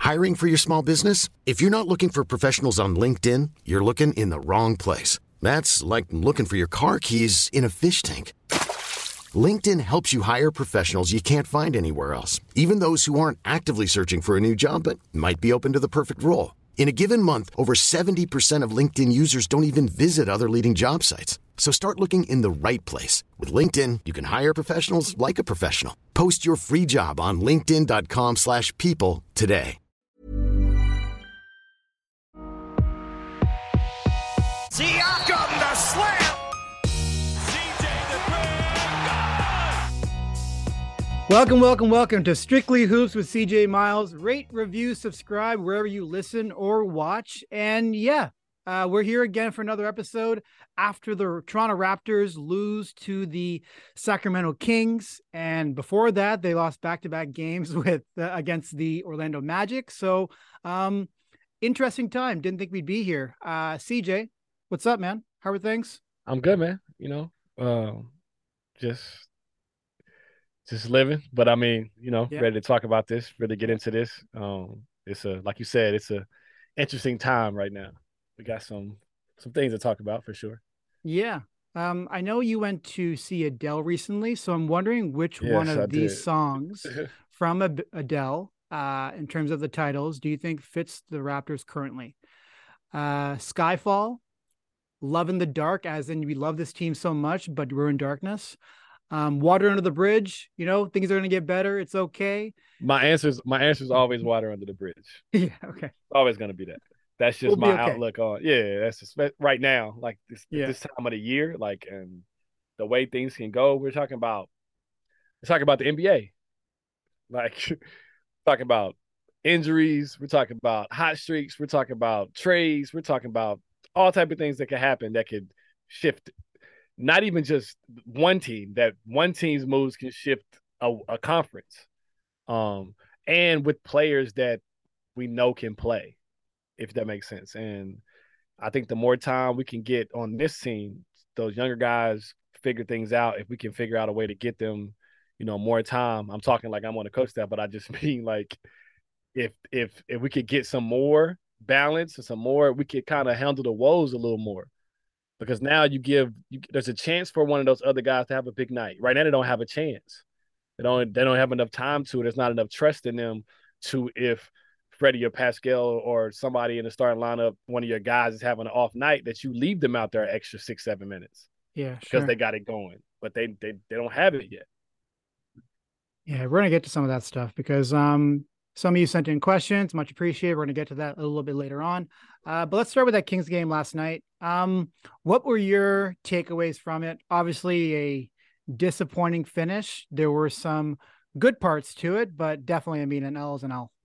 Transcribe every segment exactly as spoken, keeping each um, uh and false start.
Hiring for your small business? If you're not looking for professionals on LinkedIn, you're looking in the wrong place. That's like looking for your car keys in a fish tank. LinkedIn helps you hire professionals you can't find anywhere else, even those who aren't actively searching for a new job but might be open to the perfect role. In a given month, over seventy percent of LinkedIn users don't even visit other leading job sites. So start looking in the right place. With LinkedIn, you can hire professionals like a professional. Post your free job on linkedin.com slash people today. Siakam, the slam! C J the Welcome, welcome, welcome to Strictly Hoops with C J Miles. Rate, review, subscribe wherever you listen or watch. And yeah, uh, we're here again for another episode after the Toronto Raptors lose to the Sacramento Kings. And before that, they lost back-to-back games with uh, against the Orlando Magic. So um, interesting time. Didn't think we'd be here. Uh, C J, what's up, man? How are things? I'm good, man. You know, um, just just living. But I mean, you know, Yeah. ready to talk about this, really get into this. Um, it's a like you said, it's a interesting time right now. We got some some things to talk about for sure. Yeah. Um, I know you went to see Adele recently, so I'm wondering which Yes, one of I these did. songs from Ad- Adele, uh, in terms of the titles, do you think fits the Raptors currently? Uh, Skyfall, Love in the Dark, as in we love this team so much, but we're in darkness. Um, Water Under the Bridge, you know, things are going to get better. It's okay. My answer's my answer is always water under the bridge. Yeah. Okay. Always gonna be that. That's just We'll be my okay. outlook on. Yeah, that's just right now, like this Yeah. this time of the year, like and the way things can go. We're talking about we're talking about the N B A. Like talking about injuries, we're talking about hot streaks, we're talking about trades, we're talking about all type of things that could happen that could shift not even just one team, that one team's moves can shift a, a conference. Um, and with players that we know can play, if that makes sense. And I think the more time we can get on this team, those younger guys figure things out. If we can figure out a way to get them, you know, more time. I'm talking like I'm on the coach staff, but I just mean like if if if we could get some more balance and some more, we could kind of handle the woes a little more. Because now you give you, there's a chance for one of those other guys to have a big night. Right now they don't have a chance. They don't they don't have enough time to. There's not enough trust in them to if Freddie or Pascal or somebody in the starting lineup, one of your guys is having an off night, that you leave them out there an extra six, seven minutes. Yeah. Because Sure. they got it going. But they they they don't have it yet. Yeah, we're gonna get to some of that stuff because um some of you sent in questions, much appreciated. We're gonna get to that a little bit later on. Uh, but let's start with that Kings game last night. Um, what were your takeaways from it? Obviously, a disappointing finish. There were some good parts to it, but definitely, I mean, an L is an L.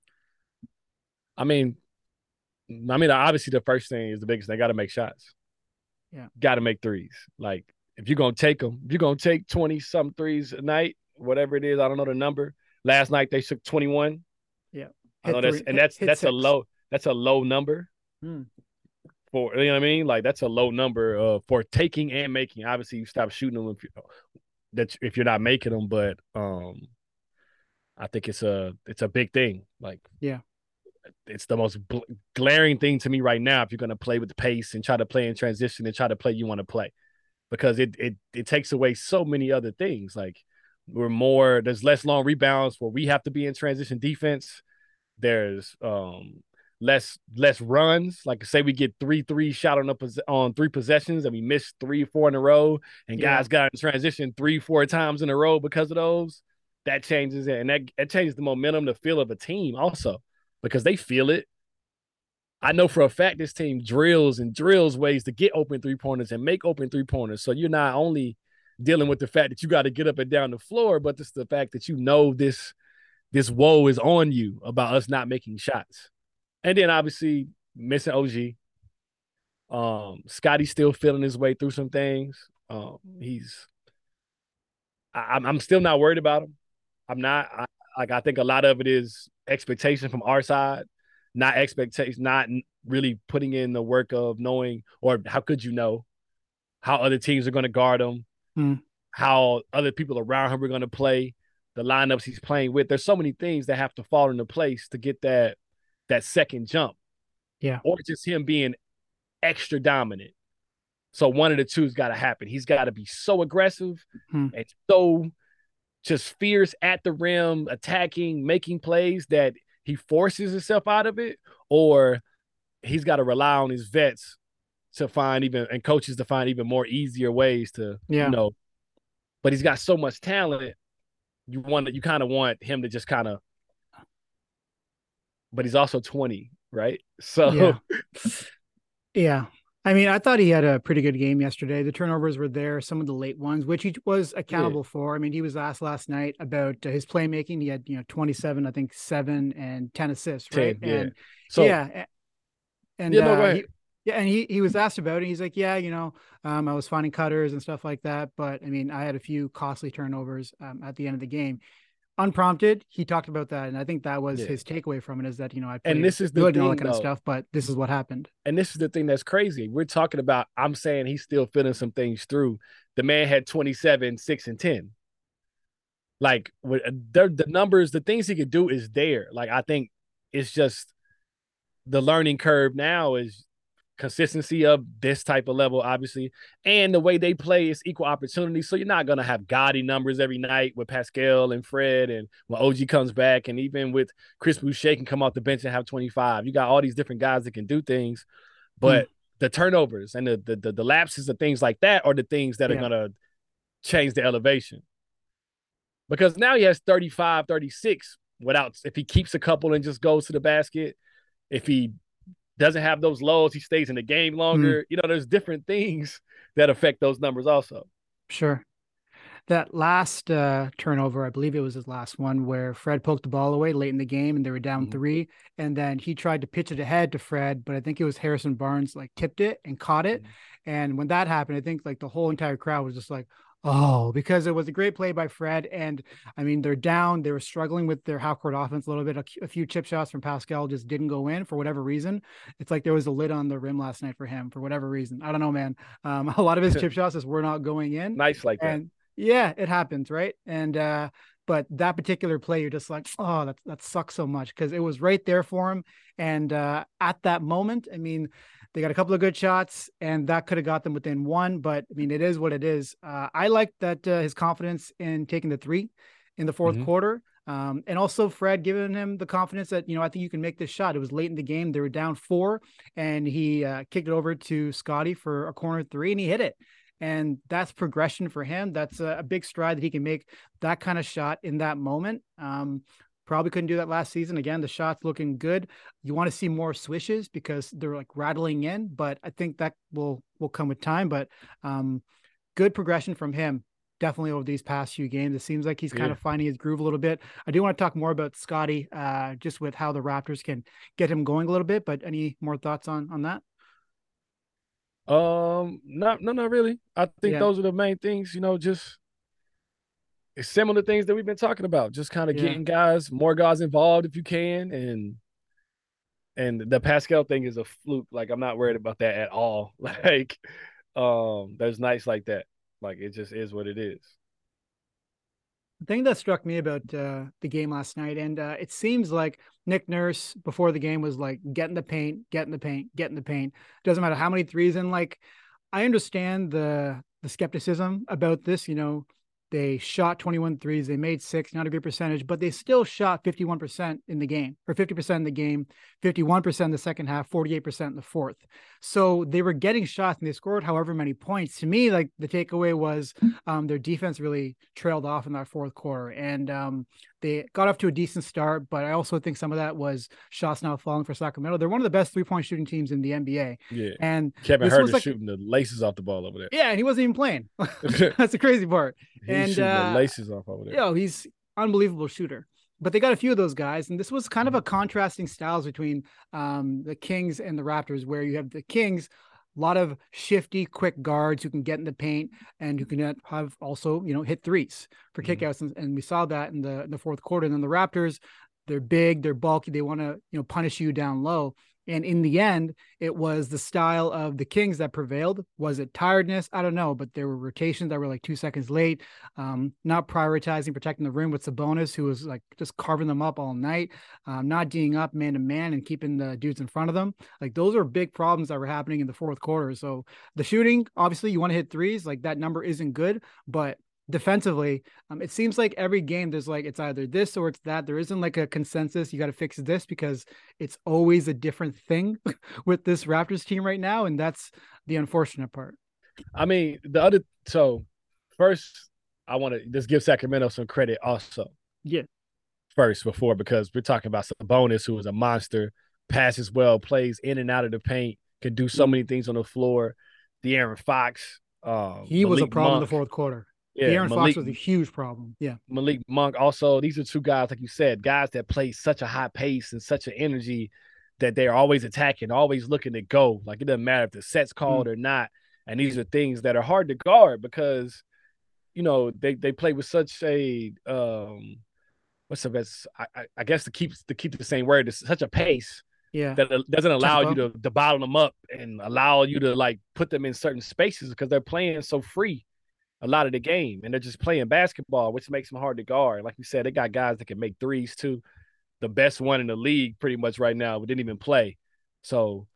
I mean, I mean, obviously the first thing is the biggest. They got to make shots. Yeah, got to make threes. Like if you're gonna take them, if you're gonna take twenty some threes a night, whatever it is, I don't know the number. Last night they took twenty-one. Yeah, I know that's three, and hit, that's hit that's six. a low that's a low number. Hmm. For you know what I mean? Like that's a low number uh, for taking and making. Obviously, you stop shooting them if you that if you're not making them, but um, I think it's a it's a big thing. Like Yeah, it's the most bl- glaring thing to me right now. If you're gonna play with the pace and try to play in transition and try to play, you want to play because it it it takes away so many other things. Like we're more there's less long rebounds where we have to be in transition defense. There's um. less less runs. Like say we get three three shot on up on three possessions and we miss three four in a row, and Yeah. guys got in transition three four times in a row because of those. That changes it, and that that changes the momentum, the feel of a team also because they feel it. I know for a fact this team drills and drills ways to get open three pointers and make open three pointers. So you're not only dealing with the fact that you got to get up and down the floor, but it's the fact that you know this this woe is on you about us not making shots. And then obviously missing O G. Um, Scotty's still feeling his way through some things. Um, he's, I, I'm still not worried about him. I'm not. I, like I think a lot of it is expectation from our side, not expectation, not really putting in the work of knowing, or how could you know how other teams are going to guard him, Hmm. how other people around him are going to play. the lineups he's playing with. There's so many things that have to fall into place to get that that second jump. Yeah. Or just him being extra dominant. So one of the two's got to happen. He's got to be so aggressive hmm. and so just fierce at the rim, attacking, making plays that he forces himself out of it, or he's got to rely on his vets to find even and coaches to find even more easier ways to, yeah. you know. But he's got so much talent. You want you kind of want him to just kind of, but he's also twenty, right? So yeah. yeah. I mean, I thought he had a pretty good game yesterday. The turnovers were there, some of the late ones, which he was accountable yeah. for. I mean, he was asked last night about uh, his playmaking. He had, you know, twenty-seven, I think seven and ten assists, right? ten, yeah. And so, yeah. And yeah, no, uh, go ahead. He, yeah, and he he was asked about it. He's like, yeah, you know, um, I was finding cutters and stuff like that. But I mean, I had a few costly turnovers um, at the end of the game. Unprompted, he talked about that, and I think that was yeah. his takeaway from it is that, you know, I played and this is the good thing, and all that kind though. of stuff, but this is what happened. And this is the thing that's crazy. We're talking about, I'm saying he's still feeling some things through. The man had twenty-seven, six, and ten. Like, the numbers, the things he could do is there. Like, I think it's just the learning curve now is consistency of this type of level, obviously, and the way they play is equal opportunity. So you're not going to have gaudy numbers every night with Pascal and Fred, and when O G comes back, and even with Chris Boucher can come off the bench and have twenty-five. You got all these different guys that can do things, but mm. the turnovers and the, the the the lapses and things like that are the things that yeah. are going to change the elevation. Because now he has thirty-five, thirty-six without, if he keeps a couple and just goes to the basket, if he doesn't have those lows, he stays in the game longer. Mm. You know, there's different things that affect those numbers also. Sure. That last uh, turnover, I believe it was his last one, where Fred poked the ball away late in the game and they were down mm-hmm. three. And then he tried to pitch it ahead to Fred, but I think it was Harrison Barnes like tipped it and caught it. Mm-hmm. And when that happened, I think like the whole entire crowd was just like, oh, because it was a great play by Fred. And I mean, they're down. They were struggling with their half court offense a little bit. A, a few chip shots from Pascal just didn't go in for whatever reason. It's like there was a lid on the rim last night for him for whatever reason. I don't know, man. Um, a lot of his chip shots just were not going in. Nice like and, that. Yeah, it happens, right? And uh, but that particular play, you're just like, oh, that that sucks so much because it was right there for him. And uh, at that moment, I mean, they got a couple of good shots, and that could have got them within one. But I mean, it is what it is. Uh, I like that uh, his confidence in taking the three in the fourth mm-hmm. quarter, um, and also Fred giving him the confidence that, you know, I think you can make this shot. It was late in the game; they were down four, and he uh, kicked it over to Scotty for a corner three, and he hit it. And that's progression for him. That's a, a big stride that he can make that kind of shot in that moment. Um, probably couldn't do that last season. Again, the shot's looking good. You want to see more swishes because they're like rattling in, but I think that will, will come with time. But um, good progression from him, definitely over these past few games. It seems like he's kind yeah. of finding his groove a little bit. I do want to talk more about Scotty, uh, just with how the Raptors can get him going a little bit, but any more thoughts on, on that? Um, not, no, not really. I think yeah. those are the main things, you know, just it's similar things that we've been talking about, just kind of yeah. getting guys, more guys involved if you can. And, and the Pascal thing is a fluke. Like, I'm not worried about that at all. Like, um, there's nights like that. Like, it just is what it is. The thing that struck me about uh, the game last night, and uh, it seems like Nick Nurse before the game was like, get in the paint, get in the paint, get in the paint. Doesn't matter how many threes. And like, I understand the the skepticism about this. You know, they shot twenty-one threes, they made six, not a great percentage, but they still shot fifty-one percent in the game, or fifty percent in the game, fifty-one percent in the second half, forty-eight percent in the fourth. So they were getting shots and they scored however many points. To me, like the takeaway was um, their defense really trailed off in that fourth quarter. And um, they got off to a decent start, but I also think some of that was shots not falling for Sacramento. They're one of the best three-point shooting teams in the N B A. Yeah. And Kevin Huerter like, shooting the laces off the ball over there. Yeah, and he wasn't even playing. That's the crazy part. He's and shooting uh, the laces off over there. Yeah, you know, he's unbelievable shooter. But they got a few of those guys, and this was kind of a contrasting styles between um, the Kings and the Raptors, where you have the Kings, a lot of shifty, quick guards who can get in the paint and who can have also, you know, hit threes for mm-hmm. kickouts, and, and we saw that in the in the fourth quarter. And then the Raptors, they're big, they're bulky, they want to, you know, punish you down low. And in the end, it was the style of the Kings that prevailed. Was it tiredness? I don't know, but there were rotations that were like two seconds late, um, not prioritizing protecting the rim with Sabonis, who was like just carving them up all night, um, not D'ing up man to man and keeping the dudes in front of them. Like those are big problems that were happening in the fourth quarter. So the shooting, obviously, you want to hit threes. Like that number isn't good, but defensively, um, it seems like every game there's like it's either this or it's that. There isn't like a consensus. You got to fix this because it's always a different thing with this Raptors team right now, and that's the unfortunate part. I mean, the other so first, I want to just give Sacramento some credit also. Yeah. First, before because we're talking about Sabonis, who is a monster, passes well, plays in and out of the paint, can do so many things on the floor. De'Aaron Fox, uh, he Malik was a problem Monk, in the fourth quarter. Yeah, De'Aaron Malik, Fox was a huge problem. Yeah. Malik Monk also. These are two guys, like you said, guys that play such a high pace and such an energy that they're always attacking, always looking to go. Like it doesn't matter if the set's called mm. or not. And these are things that are hard to guard because, you know, they, they play with such a um, what's the best? I, I guess to keep to keep the same word, it's such a pace. Yeah. That doesn't allow you to, to bottle them up and allow you to like put them in certain spaces because they're playing so free a lot of the game, and they're just playing basketball, which makes them hard to guard. Like we said, they got guys that can make threes too. The best one in the league pretty much right now, but didn't even play. So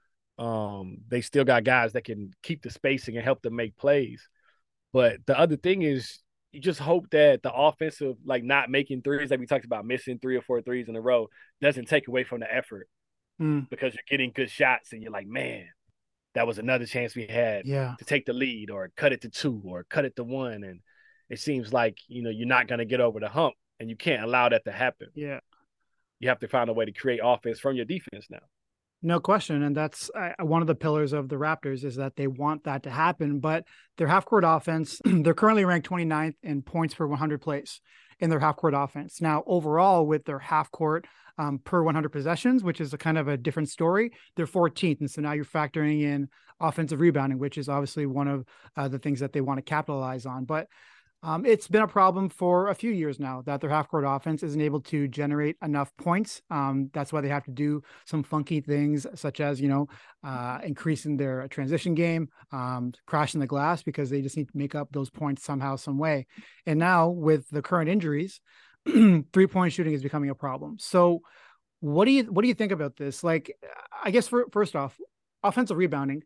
um, they still got guys that can keep the spacing and help them make plays. But the other thing is you just hope that the offensive, like not making threes, like we talked about missing three or four threes in a row, doesn't take away from the effort mm. because you're getting good shots and you're like, man, that was another chance we had yeah. to take the lead or cut it to two or cut it to one. And it seems like, you know, you're not going to get over the hump and you can't allow that to happen. Yeah. You have to find a way to create offense from your defense now. No question. And that's uh, one of the pillars of the Raptors is that they want that to happen. But their half-court offense, they're currently ranked twenty-ninth in points per one hundred plays in their half-court offense. Now, overall, with their half-court um, per one hundred possessions, which is a kind of a different story, they're fourteenth. And so now you're factoring in offensive rebounding, which is obviously one of uh, the things that they want to capitalize on. But Um, it's been a problem for a few years now that their half-court offense isn't able to generate enough points. Um, that's why they have to do some funky things, such as, you know, uh, increasing their transition game, um, crashing the glass, because they just need to make up those points somehow, some way. And now with the current injuries, three-point shooting is becoming a problem. So what do you what do you think about this? Like, I guess for, first off, offensive rebounding.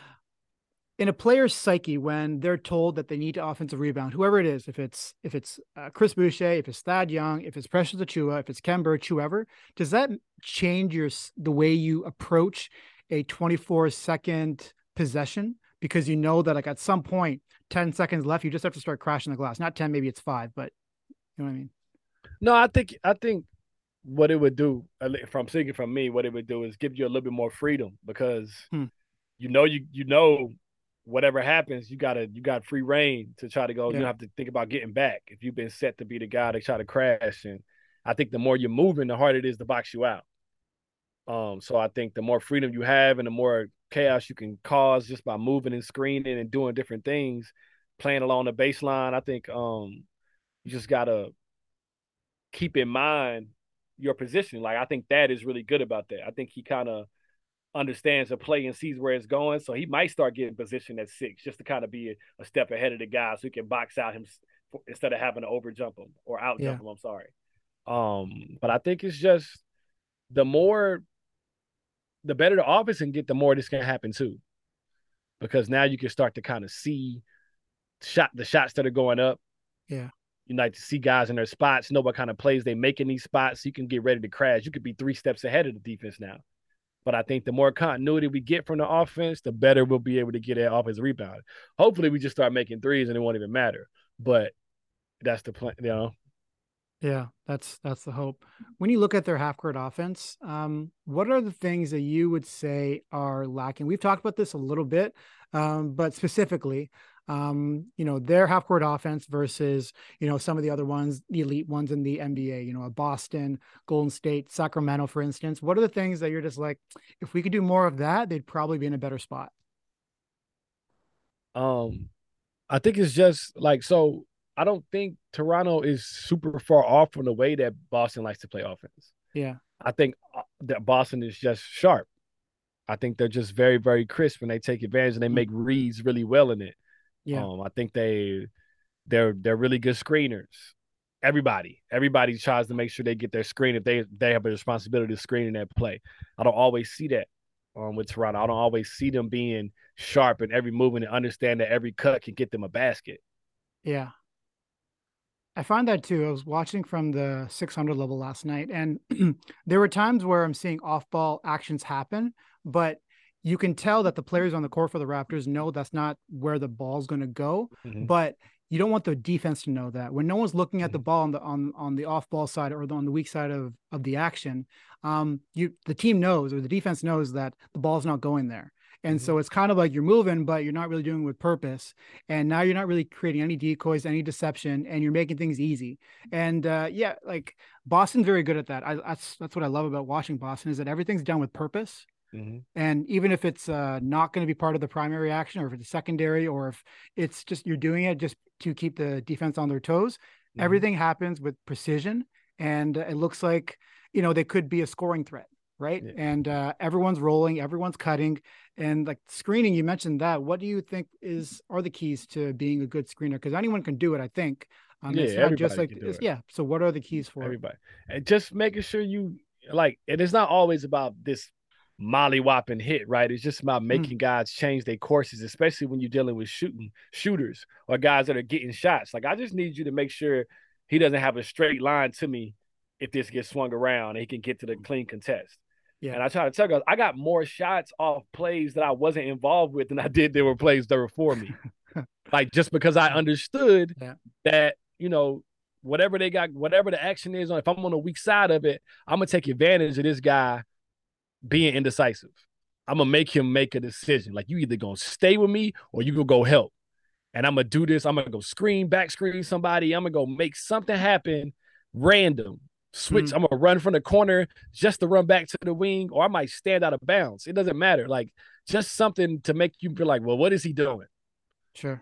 In a player's psyche, when they're told that they need to offensive rebound, whoever it is, if it's if it's uh, Chris Boucher, if it's Thad Young, if it's Precious Achiuwa, if it's Khem Birch, whoever, does that change your the way you approach a twenty-four second possession? Because you know that like at some point, ten seconds left, you just have to start crashing the glass. Not ten, maybe it's five, but you know what I mean? No, I think I think what it would do, from speaking from me, what it would do is give you a little bit more freedom because hmm. you know you you know. whatever happens, you gotta you got free reign to try to go. Yeah. You don't have to think about getting back if you've been set to be the guy to try to crash. And I think the more you're moving, the harder it is to box you out. Um, so I think the more freedom you have and the more chaos you can cause just by moving and screening and doing different things, playing along the baseline, I think um you just gotta keep in mind your position. Like I think that is really good about that. I think he kind of understands the play and sees where it's going. So he might start getting positioned at six just to kind of be a, a step ahead of the guy so he can box out him for, instead of having to overjump him or outjump yeah. him. I'm sorry. Um, but I think it's just the more, the better the offense can get, the more this can happen too. Because now you can start to kind of see shot the shots that are going up. Yeah. You like to see guys in their spots, know what kind of plays they make in these spots. So you can get ready to crash. You could be three steps ahead of the defense now. But I think the more continuity we get from the offense, the better we'll be able to get that offensive rebound. Hopefully, we just start making threes and it won't even matter. But that's the plan, you know. Yeah, that's that's the hope. When you look at their half-court offense, um, what are the things that you would say are lacking? We've talked about this a little bit, um, but specifically, um, you know, their half-court offense versus, you know, some of the other ones, the elite ones in the N B A, you know, a Boston, Golden State, Sacramento, for instance. What are the things that you're just like, if we could do more of that, they'd probably be in a better spot? Um, I think it's just like, so I don't think Toronto is super far off from the way that Boston likes to play offense. Yeah. I think that Boston is just sharp. I think they're just very, very crisp and they take advantage and they make reads really well in it. Yeah. Um, I think they they're they're really good screeners. Everybody, everybody tries to make sure they get their screen if they they have a responsibility to screen in that play. I don't always see that um, with Toronto. I don't always see them being sharp in every movement and understand that every cut can get them a basket. Yeah. I find that too. I was watching from the six hundred level last night, and there were times where I'm seeing off-ball actions happen, but you can tell that the players on the court for the Raptors know that's not where the ball's going to go. Mm-hmm. But you don't want the defense to know that when no one's looking at mm-hmm. the ball on the on on the off-ball side or the, on the weak side of of the action. Um, you the team knows or the defense knows that the ball's not going there. And so it's kind of like you're moving, but you're not really doing it with purpose. And now you're not really creating any decoys, any deception, and you're making things easy. And uh, yeah, like Boston's very good at that. I, that's that's what I love about watching Boston is that everything's done with purpose. Mm-hmm. And even if it's uh, not going to be part of the primary action, or if it's secondary, or if it's just you're doing it just to keep the defense on their toes, mm-hmm. everything happens with precision. And it looks like, you know, they could be a scoring threat. Right. Yeah. And uh, everyone's rolling, everyone's cutting, and like screening, you mentioned that. What do you think is are the keys to being a good screener? Because anyone can do it, I think. Um, yeah, it's not just like, it's, yeah. So what are the keys for everybody? It? And just making sure you like, and it's not always about this molly-whopping hit, right? It's just about making mm. guys change their courses, especially when you're dealing with shooting shooters or guys that are getting shots. Like, I just need you to make sure he doesn't have a straight line to me if this gets swung around and he can get to the clean contest. Yeah. And I try to tell guys, I got more shots off plays that I wasn't involved with than I did there were plays that were for me. Like, just because I understood yeah. that, you know, whatever they got, whatever the action is, if I'm on the weak side of it, I'm going to take advantage of this guy being indecisive. I'm going to make him make a decision. Like, you either going to stay with me or you going to go help. And I'm going to do this. I'm going to go screen, back screen somebody. I'm going to go make something happen random. Switch. Mm-hmm. I'm gonna run from the corner just to run back to the wing, or I might stand out of bounds. It doesn't matter. Like, just something to make you be like, well, what is he doing? Sure.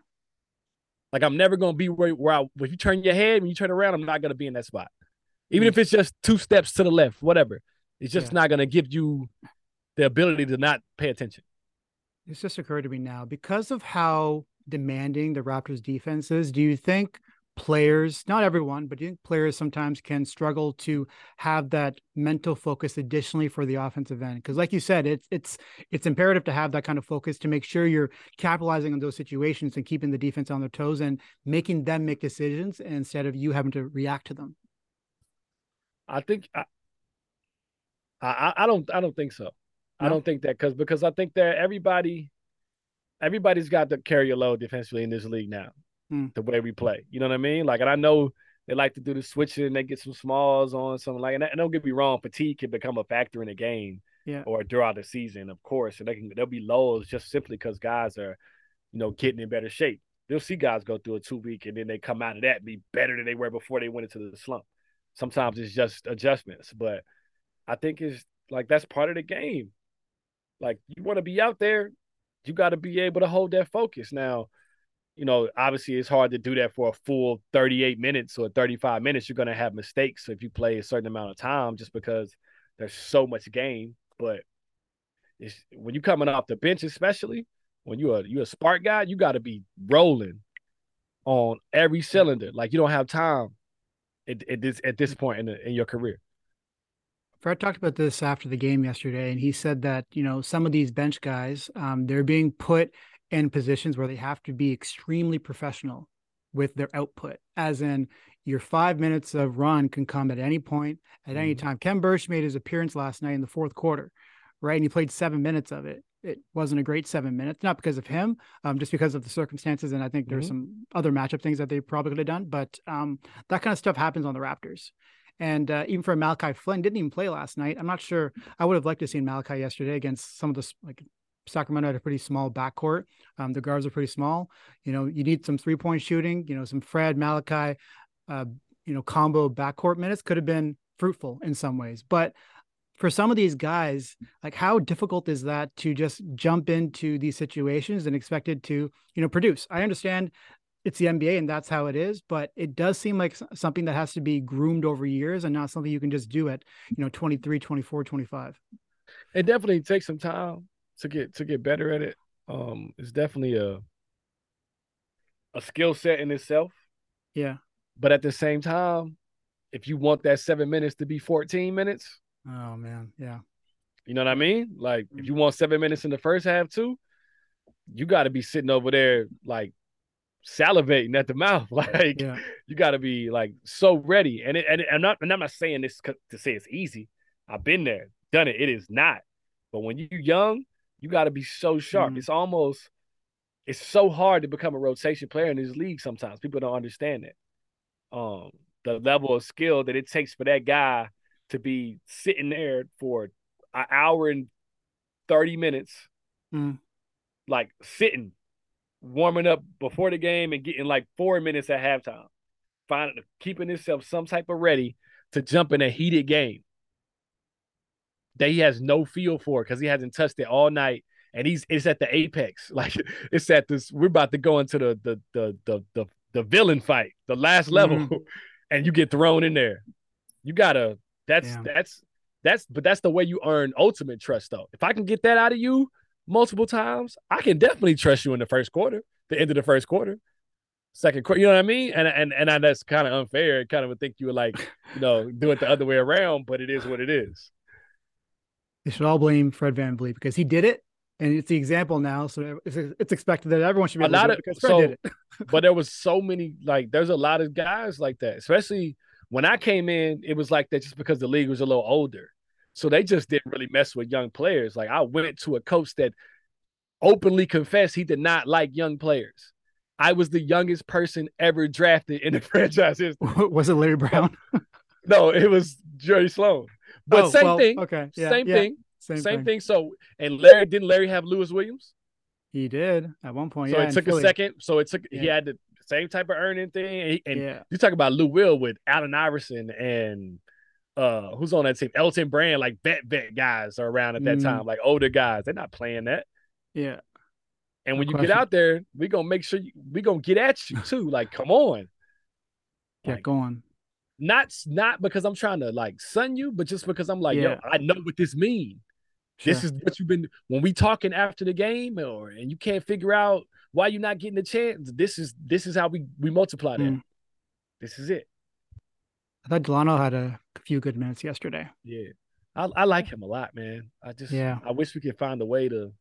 Like, I'm never gonna be where, where I, if you turn your head, when you turn around, I'm not gonna be in that spot. Even mm-hmm. if it's just two steps to the left, whatever. It's just yeah. not gonna give you the ability to not pay attention. It's just occurred to me now, because of how demanding the Raptors defense is, do you think players, not everyone, but do you think players sometimes can struggle to have that mental focus additionally for the offensive end? Because like you said, it's it's it's imperative to have that kind of focus to make sure you're capitalizing on those situations and keeping the defense on their toes and making them make decisions instead of you having to react to them. I think I I, I don't I don't think so. No? I don't think that because because I think that everybody everybody's got to carry a load defensively in this league now. The way we play, you know what I mean? Like, and I know they like to do the switching and they get some smalls on something like, and don't get me wrong, fatigue can become a factor in the game, yeah, or throughout the season, of course, and they can there'll be lows just simply because guys are, you know, getting in better shape. They'll see guys go through a two week and then they come out of that and be better than they were before they went into the slump. Sometimes it's just adjustments, but I think it's like that's part of the game. Like, you want to be out there, you got to be able to hold that focus. Now, you know, obviously it's hard to do that for a full thirty-eight minutes or thirty-five minutes. You're going to have mistakes if you play a certain amount of time just because there's so much game. But it's, when you're coming off the bench, especially when you're a, you're a spark guy, you got to be rolling on every cylinder. Like, you don't have time at, at this at this point in, the, in your career. Fred talked about this after the game yesterday, and he said that, you know, some of these bench guys, um, they're being put in positions where they have to be extremely professional with their output, as in your five minutes of run can come at any point, at mm-hmm. any time. Ken Burch made his appearance last night in the fourth quarter, right? And he played seven minutes of it. It wasn't a great seven minutes, not because of him, um, just because of the circumstances. And I think there's mm-hmm. some other matchup things that they probably could have done, but um, that kind of stuff happens on the Raptors. And uh, even for Malachi Flynn, didn't even play last night. I'm not sure. I would have liked to see Malachi yesterday against some of the, like, Sacramento had a pretty small backcourt. Um, the guards are pretty small. You know, you need some three-point shooting. You know, some Fred, Malachi, uh, you know, combo backcourt minutes could have been fruitful in some ways. But for some of these guys, like, how difficult is that to just jump into these situations and expected to, you know, produce? I understand it's the N B A and that's how it is, but it does seem like something that has to be groomed over years and not something you can just do at, you know, twenty-three, twenty-four, twenty-five. It definitely takes some time. to get to get better at it. Um, it's definitely a a skill set in itself. Yeah. But at the same time, if you want that seven minutes to be fourteen minutes, oh man, yeah. You know what I mean? Like if you want seven minutes in the first half too, you got to be sitting over there like salivating at the mouth. Like yeah. you got to be like so ready. And it, and, it, I'm not and I'm not saying this to say it's easy. I've been there, done it. It is not. But when you're young, you got to be so sharp. Mm. It's almost it's so hard to become a rotation player in this league sometimes. People don't understand it. Um, the level of skill that it takes for that guy to be sitting there for an hour and thirty minutes, mm. like sitting, warming up before the game and getting like four minutes at halftime, finding keeping himself some type of ready to jump in a heated game that he has no feel for because he hasn't touched it all night. And he's it's at the apex. Like it's at this, we're about to go into the the the the the, the villain fight, the last level, mm-hmm. and you get thrown in there. You gotta that's yeah. that's that's but that's the way you earn ultimate trust though. If I can get that out of you multiple times, I can definitely trust you in the first quarter, the end of the first quarter. Second quarter, you know what I mean? And and and I, that's kind of unfair. I kind of would think you would like, you know, do it the other way around, but it is what it is. They should all blame Fred VanVleet because he did it. And it's the example now, so it's, it's expected that everyone should be able a lot to do of, it because Fred so, did it. But there was so many, like, there's a lot of guys like that, especially when I came in, it was like that just because the league was a little older. So they just didn't really mess with young players. Like, I went to a coach that openly confessed he did not like young players. I was the youngest person ever drafted in the franchise history. Was it Larry Brown? No, it was Jerry Sloan. But oh, same well, thing. Okay. Yeah, same yeah. thing. Same, Same thing. thing. So, and Larry, didn't Larry have Lewis Williams? He did at one point. So yeah, it took a second. So it took, yeah. he had the same type of earning thing. And, and yeah. you talk about Lou Will with Allen Iverson and uh, who's on that team? Elton Brand, like vet vet guys are around at that mm. time, like older guys. They're not playing that. Yeah. And when no you question. get out there, we're going to make sure you, we're going to get at you too. Like, come on. Get like, going. Not, not because I'm trying to like sun you, but just because I'm like, yeah. yo, I know what this means. Sure. This is what you've been when we talking after the game, or and you can't figure out why you're not getting the chance. This is this is how we we multiply that. Mm. This is it. I thought Delano had a few good minutes yesterday. Yeah, I, I like him a lot, man. I just yeah. I wish we could find a way to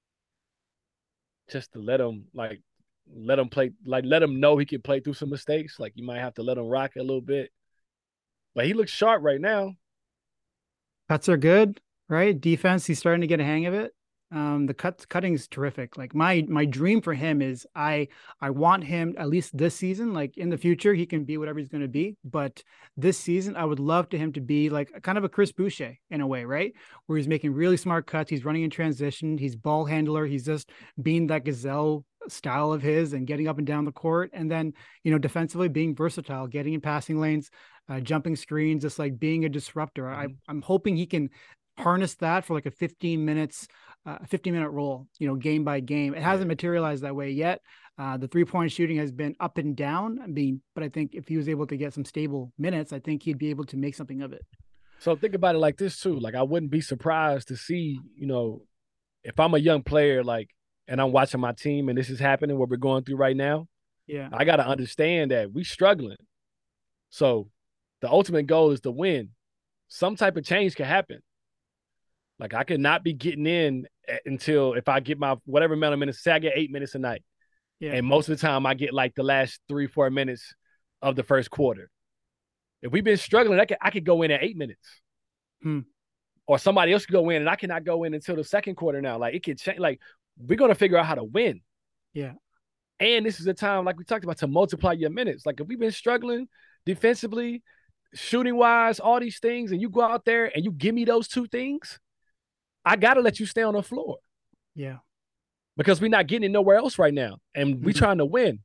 just to let him like let him play like let him know he can play through some mistakes. Like you might have to let him rock a little bit, but he looks sharp right now. Cuts are good. Right, defense. He's starting to get a hang of it. Um, the cut cutting is terrific. Like my my dream for him is I I want him at least this season. Like in the future, he can be whatever he's going to be. But this season, I would love to him to be like kind of a Chris Boucher in a way, right? Where he's making really smart cuts. He's running in transition. He's ball handler. He's just being that gazelle style of his and getting up and down the court. And then you know defensively being versatile, getting in passing lanes, uh, jumping screens, just like being a disruptor. Mm-hmm. I I'm hoping he can harness that for like a fifteen minutes, uh, fifteen minute role, you know, game by game. It hasn't materialized that way yet. Uh, the three point shooting has been up and down. I mean, but I think if he was able to get some stable minutes, I think he'd be able to make something of it. So think about it like this too. Like I wouldn't be surprised to see, you know, if I'm a young player, like, and I'm watching my team and this is happening, what we're going through right now. Yeah. I got to understand that we struggling. So the ultimate goal is to win. Some type of change can happen. Like I could not be getting in until if I get my whatever amount of minutes, say I get eight minutes a night. Yeah. And most of the time I get like the last three, four minutes of the first quarter. If we've been struggling, I could, I could go in at eight minutes. Hmm. Or somebody else could go in and I cannot go in until the second quarter now. Like it could change. Like we're going to figure out how to win. Yeah. And this is a time, like we talked about, to multiply your minutes. Like if we've been struggling defensively, shooting wise, all these things, and you go out there and you give me those two things, I got to let you stay on the floor. Yeah. Because we're not getting it nowhere else right now. And we're mm-hmm. trying to win.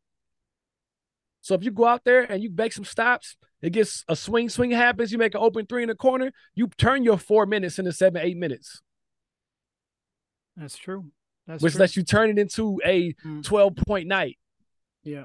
So if you go out there and you make some stops, it gets a swing, swing happens, you make an open three in the corner, you turn your four minutes into seven, eight minutes. That's true. That's Which true. lets you turn it into a mm. twelve-point night. Yeah.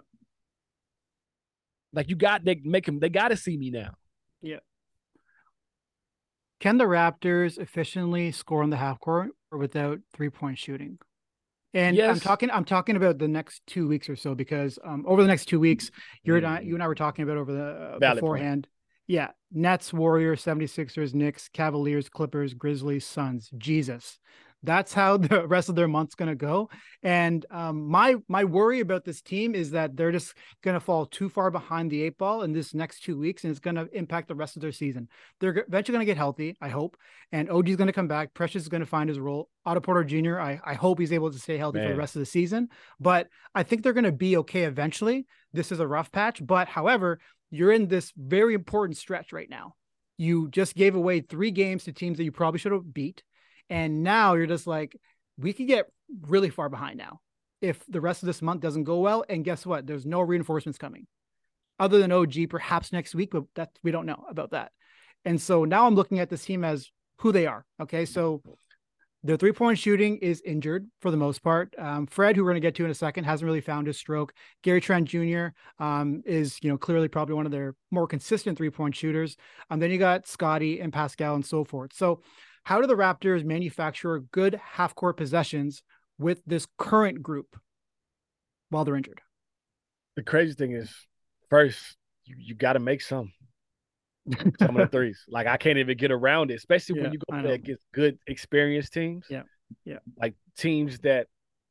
Like you got, they make them, they got to see me now. Yeah. Can the Raptors efficiently score in the half court or without three-point shooting. And Yes. I'm talking I'm talking about the next two weeks or so, because um, over the next two weeks, you're Mm. not, you and I were talking about over the uh, Valid point. beforehand. Yeah. Nets, Warriors, seventy-sixers, Knicks, Cavaliers, Clippers, Grizzlies, Suns. Jesus. That's how the rest of their month's going to go. And um, my my worry about this team is that they're just going to fall too far behind the eight ball in this next two weeks, and it's going to impact the rest of their season. They're eventually going to get healthy, I hope, and O G's going to come back. Precious is going to find his role. Otto Porter Junior, I, I hope he's able to stay healthy Man. for the rest of the season. But I think they're going to be okay eventually. This is a rough patch. But however, you're in this very important stretch right now. You just gave away three games to teams that you probably should have beat. And now you're just like, we could get really far behind now if the rest of this month doesn't go well. And guess what? There's no reinforcements coming other than O G perhaps next week, but that we don't know about that. And so now I'm looking at this team as who they are. Okay. So their three-point shooting is injured for the most part. Um, Fred, who we're going to get to in a second, hasn't really found his stroke. Gary Trent Junior Um, is, you know, clearly probably one of their more consistent three-point shooters. Um, then you got Scotty and Pascal and so forth. So how do the Raptors manufacture good half-court possessions with this current group while they're injured? The crazy thing is, first, you, you got to make some. Some of the threes. Like, I can't even get around it, especially Yeah, when you go I play know. against good, experienced teams. Yeah, yeah. Like teams that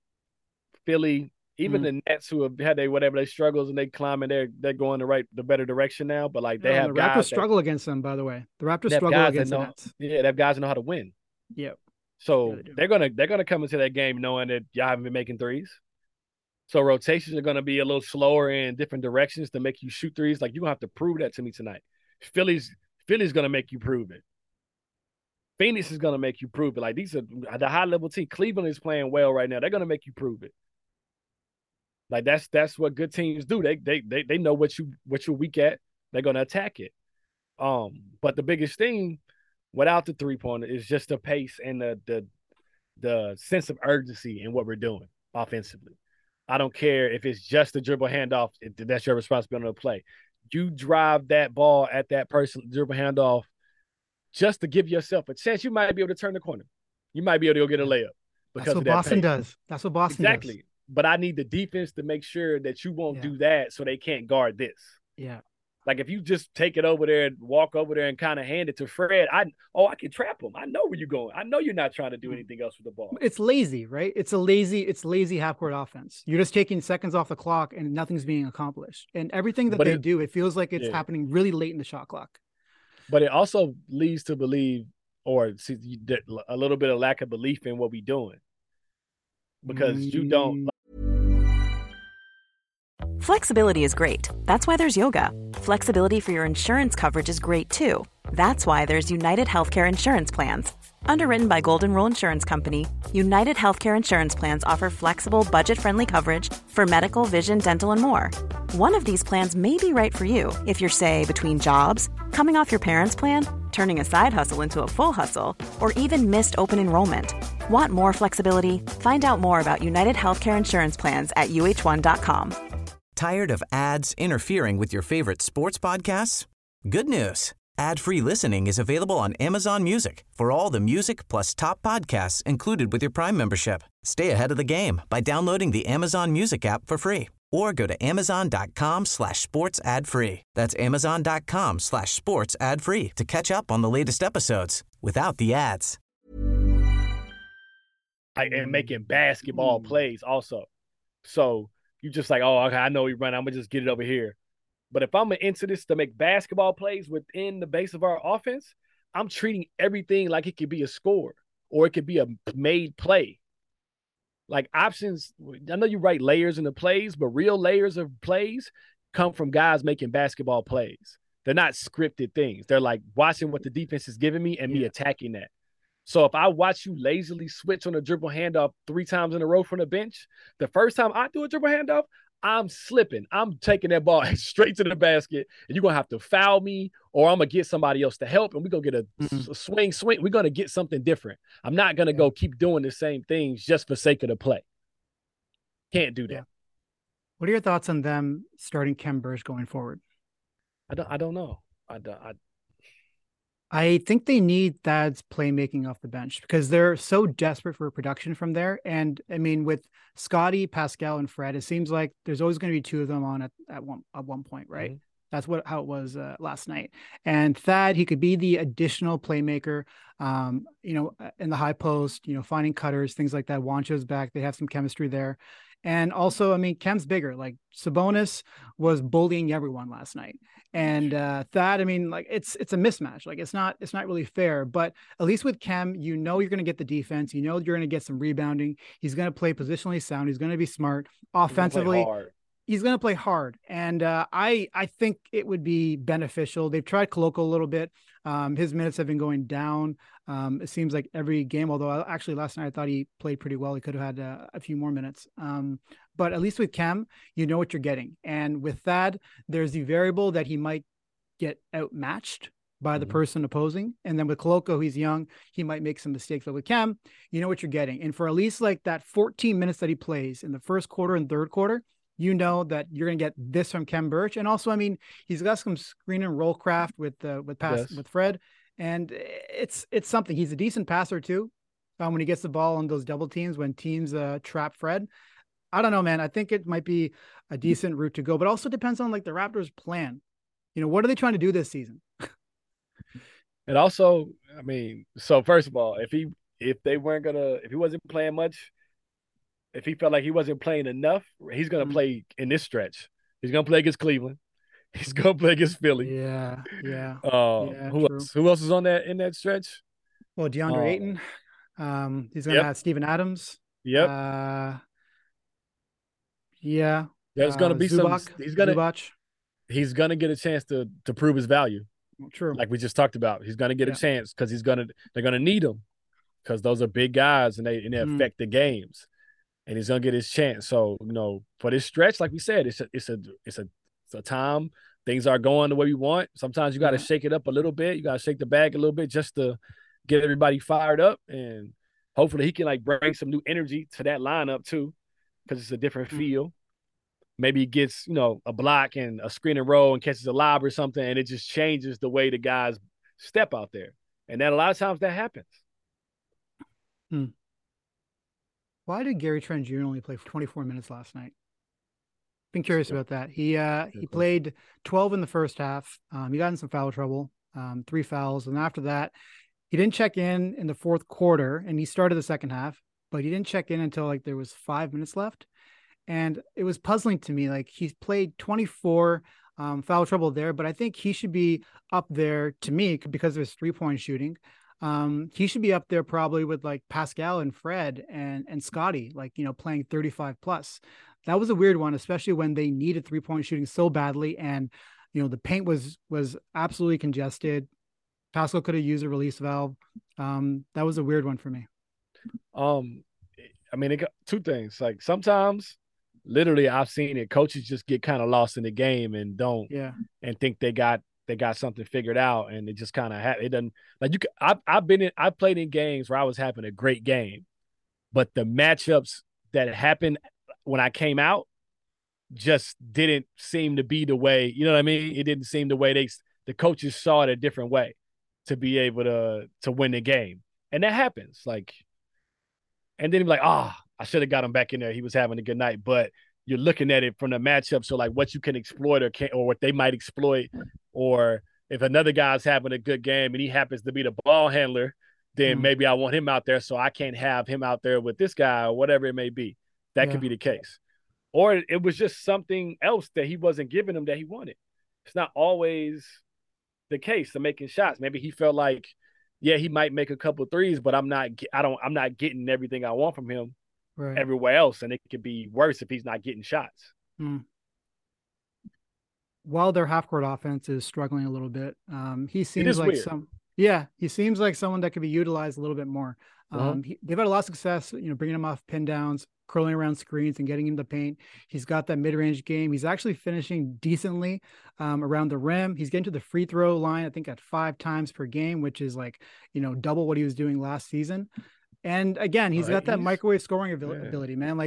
Philly, even Mhm. the Nets, who have had they whatever they struggles and they climb and they're they're going the right the better direction now. But like they No, have the Raptors guys struggle against them, by the way. The Raptors that, they have struggle guys that against the know, Nets. yeah, they have guys that know how to win. Yeah. So Yeah, they do. they're gonna they're gonna come into that game knowing that y'all haven't been making threes. So rotations are gonna be a little slower in different directions to make you shoot threes. Like, you're gonna have to prove that to me tonight. Philly's Philly's gonna make you prove it. Phoenix is gonna make you prove it. Like, these are the high level team. Cleveland is playing well right now. They're gonna make you prove it. Like, that's that's what good teams do. They they they they know what you what you're weak at. They're gonna attack it. Um, but the biggest thing without the three pointer is just the pace and the the the sense of urgency in what we're doing offensively. I don't care if it's just a dribble handoff. That's your responsibility to play. You drive that ball at that person, dribble handoff, just to give yourself a chance. You might be able to turn the corner. You might be able to go get a layup because That's what of that Boston pace. does. That's what Boston Exactly. does. But I need the defense to make sure that you won't Yeah. do that so they can't guard this. Yeah. Like, if you just take it over there and walk over there and kind of hand it to Fred, I oh, I can trap him. I know where you're going. I know you're not trying to do anything else with the ball. It's lazy, right? It's a lazy, it's lazy half-court offense. You're just taking seconds off the clock and nothing's being accomplished. And everything that But they it- do, it feels like it's yeah. happening really late in the shot clock. But it also leads to believe, or see, a little bit of lack of belief in what we're doing, because you don't. Flexibility is great. That's why there's yoga. Flexibility for your insurance coverage is great too. That's why there's United Healthcare Insurance Plans. Underwritten by Golden Rule Insurance Company, United Healthcare Insurance Plans offer flexible, budget-friendly coverage for medical, vision, dental, and more. One of these plans may be right for you if you're, say, between jobs, coming off your parents' plan, turning a side hustle into a full hustle, or even missed open enrollment. Want more flexibility? Find out more about United Healthcare Insurance Plans at U H one dot com. Tired of ads interfering with your favorite sports podcasts? Good news. Ad-free listening is available on Amazon Music for all the music plus top podcasts included with your Prime membership. Stay ahead of the game by downloading the Amazon Music app for free or go to amazon.com slash sports ad free. That's amazon.com slash sports ad free to catch up on the latest episodes without the ads. Like, and making basketball plays also. So you just like, oh, okay, I know he run. I'm gonna just get it over here. But if I'm gonna enter this to make basketball plays within the base of our offense, I'm treating everything like it could be a score or it could be a made play. Like, options, I know you write layers in the plays, but real layers of plays come from guys making basketball plays. They're not scripted things. They're like watching what the defense is giving me and me Yeah. attacking that. So if I watch you lazily switch on a dribble handoff three times in a row from the bench, the first time I do a dribble handoff, I'm slipping. I'm taking that ball straight to the basket, and you're going to have to foul me, or I'm going to get somebody else to help, and we're going to get a, Mhm. a swing, swing. We're going to get something different. I'm not going to Yeah. go keep doing the same things just for sake of the play. Can't do that. Yeah. What are your thoughts on them starting Khem Birch going forward? I don't I don't know. I don't, I, I think they need Thad's playmaking off the bench because they're so desperate for production from there. And I mean, with Scotty, Pascal, and Fred, it seems like there's always going to be two of them on at, at one at one point, right? Mm-hmm. That's what how it was uh, last night. And Thad, he could be the additional playmaker, um, you know, in the high post, you know, finding cutters, things like that. Juancho's back; they have some chemistry there. And also, I mean, Kem's bigger. Like Sabonis was bullying everyone last night, and uh, Thad, I mean, like it's it's a mismatch. Like it's not it's not really fair. But at least with Kem, you know you're going to get the defense. You know you're going to get some rebounding. He's going to play positionally sound. He's going to be smart offensively. He's going to play hard. And uh, I I think it would be beneficial. They've tried Koloko a little bit. Um, his minutes have been going down. Um, it seems like every game, although I, actually last night I thought he played pretty well. He could have had uh, a few more minutes. Um, but at least with Kem, you know what you're getting. And with Thad, there's the variable that he might get outmatched by the mm-hmm. person opposing. And then with Koloko, he's young. He might make some mistakes. But with Kem, you know what you're getting. And for at least like that fourteen minutes that he plays in the first quarter and third quarter, you know that you're going to get this from Khem Birch. And also, I mean, he's got some screen and roll craft with uh, with pass yes. with Fred. And it's it's something. He's a decent passer too. Um, when he gets the ball on those double teams, when teams uh, trap Fred. I don't know, man. I think it might be a decent route to go, but also depends on like the Raptors' plan. You know, what are they trying to do this season? And also, I mean, so first of all, if he if they weren't gonna if he wasn't playing much, if he felt like he wasn't playing enough, he's gonna mm-hmm. play in this stretch. He's gonna play against Cleveland. He's gonna play against Philly. Yeah, yeah. Uh, yeah who true. else? Who else is on that in that stretch? Well, DeAndre uh, Ayton. Um, he's gonna yep. have Steven Adams. Yep. Uh, yeah. There's gonna uh, be Zubac, some. He's gonna. Zubac. He's gonna get a chance to to prove his value. True. Like we just talked about, he's gonna get yeah. a chance because he's gonna. They're gonna need him because those are big guys and they and they mm. affect the games. And he's gonna get his chance. So you know, for this stretch, like we said, it's a it's a it's a it's a time things are going the way we want. Sometimes you got to yeah. shake it up a little bit. You got to shake the bag a little bit just to get everybody fired up, and hopefully he can like bring some new energy to that lineup too, because it's a different mm-hmm. feel. Maybe he gets you know a block and a screen and roll and catches a lob or something, and it just changes the way the guys step out there. And then a lot of times that happens. Hmm. Why did Gary Trent Junior only play for twenty-four minutes last night? Been curious about that. He uh, he played twelve in the first half. Um, he got in some foul trouble, um, three fouls. And after that, he didn't check in in the fourth quarter, and he started the second half, but he didn't check in until like there was five minutes left. And it was puzzling to me. Like he's played twenty-four, um, foul trouble there, but I think he should be up there to me because of his three-point shooting. Um, he should be up there probably with like Pascal and Fred and, and Scotty, like, you know, playing thirty-five plus. That was a weird one, especially when they needed three point shooting so badly. And, you know, the paint was, was absolutely congested. Pascal could have used a release valve. Um, that was a weird one for me. Um, I mean, it got two things. Like sometimes literally I've seen it. Coaches just get kind of lost in the game and don't, yeah, and think they got, they got something figured out, and it just kind of ha- it doesn't like you. Could, I've I've been in I've played in games where I was having a great game, but the matchups that happened when I came out just didn't seem to be the way. You know what I mean? It didn't seem the way they the coaches saw it a different way to be able to to win the game, and that happens. Like, and then he's like, ah, oh, I should have got him back in there. He was having a good night, but you're looking at it from the matchup. So like what you can exploit or can, or what they might exploit, or if another guy's having a good game and he happens to be the ball handler, then mm. maybe I want him out there. So I can't have him out there with this guy or whatever it may be. That yeah. could be the case. Or it was just something else that he wasn't giving him that he wanted. It's not always the case of making shots. Maybe he felt like, yeah, he might make a couple threes, but I'm not, I don't, I'm not getting everything I want from him. Right. Everywhere else, and it could be worse if he's not getting shots. Mm. While their half-court offense is struggling a little bit, um, he seems like weird. some. Yeah, he seems like someone that could be utilized a little bit more. Um, uh-huh. he, they've had a lot of success, you know, bringing him off pin downs, curling around screens, and getting him the paint. He's got that mid-range game. He's actually finishing decently um, around the rim. He's getting to the free throw line, I think, at five times per game, which is like, you know, double what he was doing last season. And again, he's right. got that he's, microwave scoring abil- yeah. ability, man. Like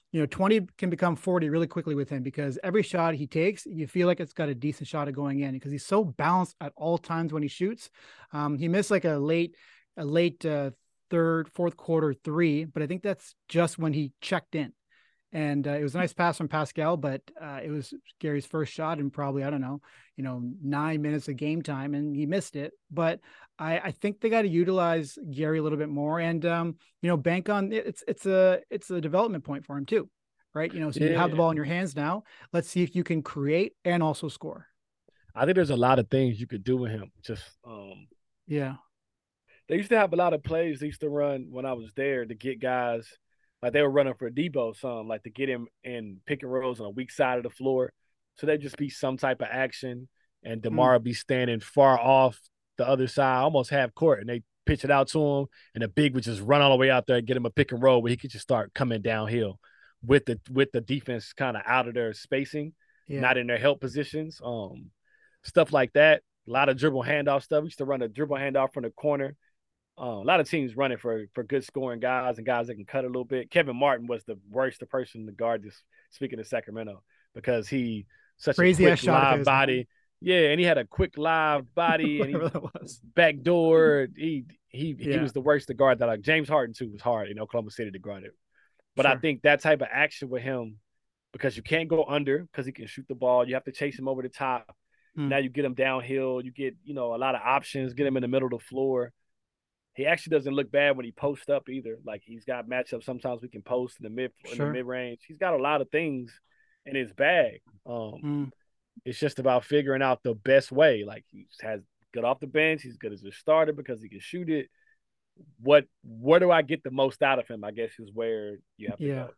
you know, twenty can become forty really quickly with him because every shot he takes, you feel like it's got a decent shot of going in because he's so balanced at all times when he shoots. Um, he missed like a late, a late uh, third, fourth quarter three, but I think that's just when he checked in. And uh, it was a nice pass from Pascal, but uh, it was Gary's first shot in probably, I don't know, you know, nine minutes of game time, and he missed it. But I, I think they got to utilize Gary a little bit more, and um, you know, bank on it's it's a it's a development point for him too, right? You know, so yeah. You have the ball in your hands now. Let's see if you can create and also score. I think there's a lot of things you could do with him. Just um, yeah, they used to have a lot of plays they used to run when I was there to get guys. Like they were running for Debo some, like to get him in pick and rolls on a weak side of the floor. So there'd just be some type of action, and DeMar mm. be standing far off the other side, almost half court, and they pitch it out to him, and the big would just run all the way out there and get him a pick and roll where he could just start coming downhill with the with the defense kind of out of their spacing, yeah. not in their help positions, um, stuff like that. A lot of dribble handoff stuff. We used to run a dribble handoff from the corner. Uh, a lot of teams running for for good scoring guys and guys that can cut a little bit. Kevin Martin was the worst person to guard this, speaking of Sacramento, because he such Crazy a quick live body. Yeah, and he had a quick live body and he was backdoor. He he yeah. he was the worst to guard that. Like James Harden too was hard in Oklahoma City to guard it. But sure. I think that type of action with him, because you can't go under because he can shoot the ball. You have to chase him over the top. Hmm. Now you get him downhill. You get, you know, a lot of options. Get him in the middle of the floor. He actually doesn't look bad when he posts up either. Like he's got matchups. Sometimes we can post in the mid sure. in the mid range. He's got a lot of things in his bag. Um, mm. It's just about figuring out the best way. Like he has good off the bench. He's good as a starter because he can shoot it. What where do I get the most out of him? I guess is where you have to yeah. go.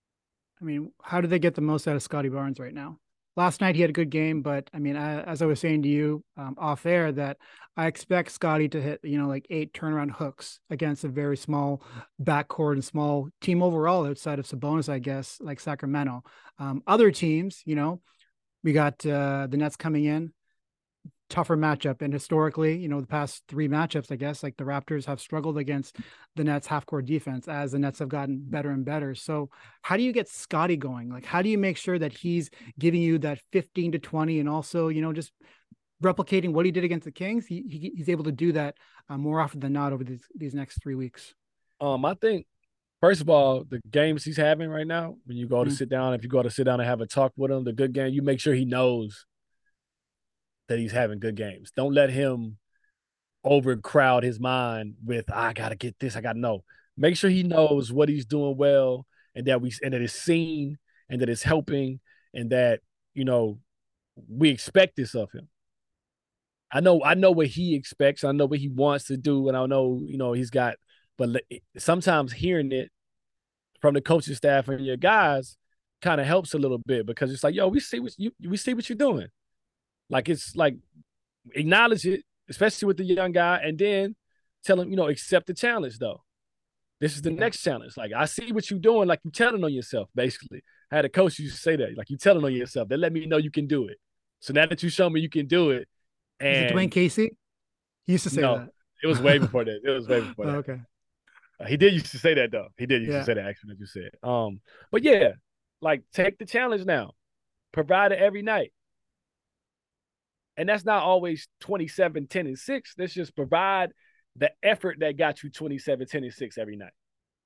I mean, how do they get the most out of Scotty Barnes right now? Last night he had a good game, but I mean, I, as I was saying to you um, off air, that I expect Scotty to hit, you know, like eight turnaround hooks against a very small backcourt and small team overall outside of Sabonis, I guess, like Sacramento. Um, other teams, you know, we got uh, the Nets coming in, tougher matchup. And historically, you know, the past three matchups, I guess, like the Raptors have struggled against the Nets half-court defense as the Nets have gotten better and better. So how do you get Scotty going? Like, how do you make sure that he's giving you that fifteen to twenty and also, you know, just replicating what he did against the Kings? He, he He's able to do that uh, more often than not over these, these next three weeks. Um, I think, first of all, the games he's having right now, when you go to mm-hmm. sit down, if you go to sit down and have a talk with him, the good game, you make sure he knows that he's having good games. Don't let him overcrowd his mind with, I got to get this, I got to know. Make sure he knows what he's doing well and that we and that it's seen and that it's helping and that, you know, we expect this of him. I know I know what he expects. I know what he wants to do, and I know, you know, he's got, but sometimes hearing it from the coaching staff and your guys kind of helps a little bit because it's like, yo, we see what you we see what you're doing. Like, it's like, acknowledge it, especially with the young guy, and then tell him, you know, accept the challenge, though. This is the next challenge. Like, I see what you're doing, like you're telling on yourself, basically. I had a coach who used to say that, like, you're telling on yourself. They let me know you can do it. So now that you show me you can do it. And is it Dwayne Casey? He used to say no, that. It was way before that. It was way before that. Oh, okay. Uh, he did used to say that, though. He did used yeah. to say that, actually, that you said. Um, But, yeah, like, take the challenge now. Provide it every night. And that's not always twenty-seven, ten, and six. Let's just provide the effort that got you twenty-seven, ten, and six every night.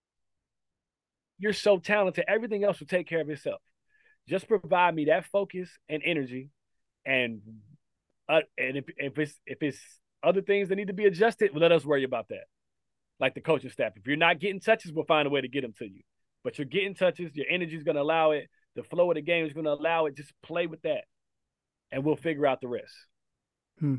You're so talented. Everything else will take care of itself. Just provide me that focus and energy. And uh, and if, if it's if it's other things that need to be adjusted, well, let us worry about that. Like the coaching staff. If you're not getting touches, we'll find a way to get them to you. But you're getting touches. Your energy is going to allow it. The flow of the game is going to allow it. Just play with that. And we'll figure out the rest. Hmm.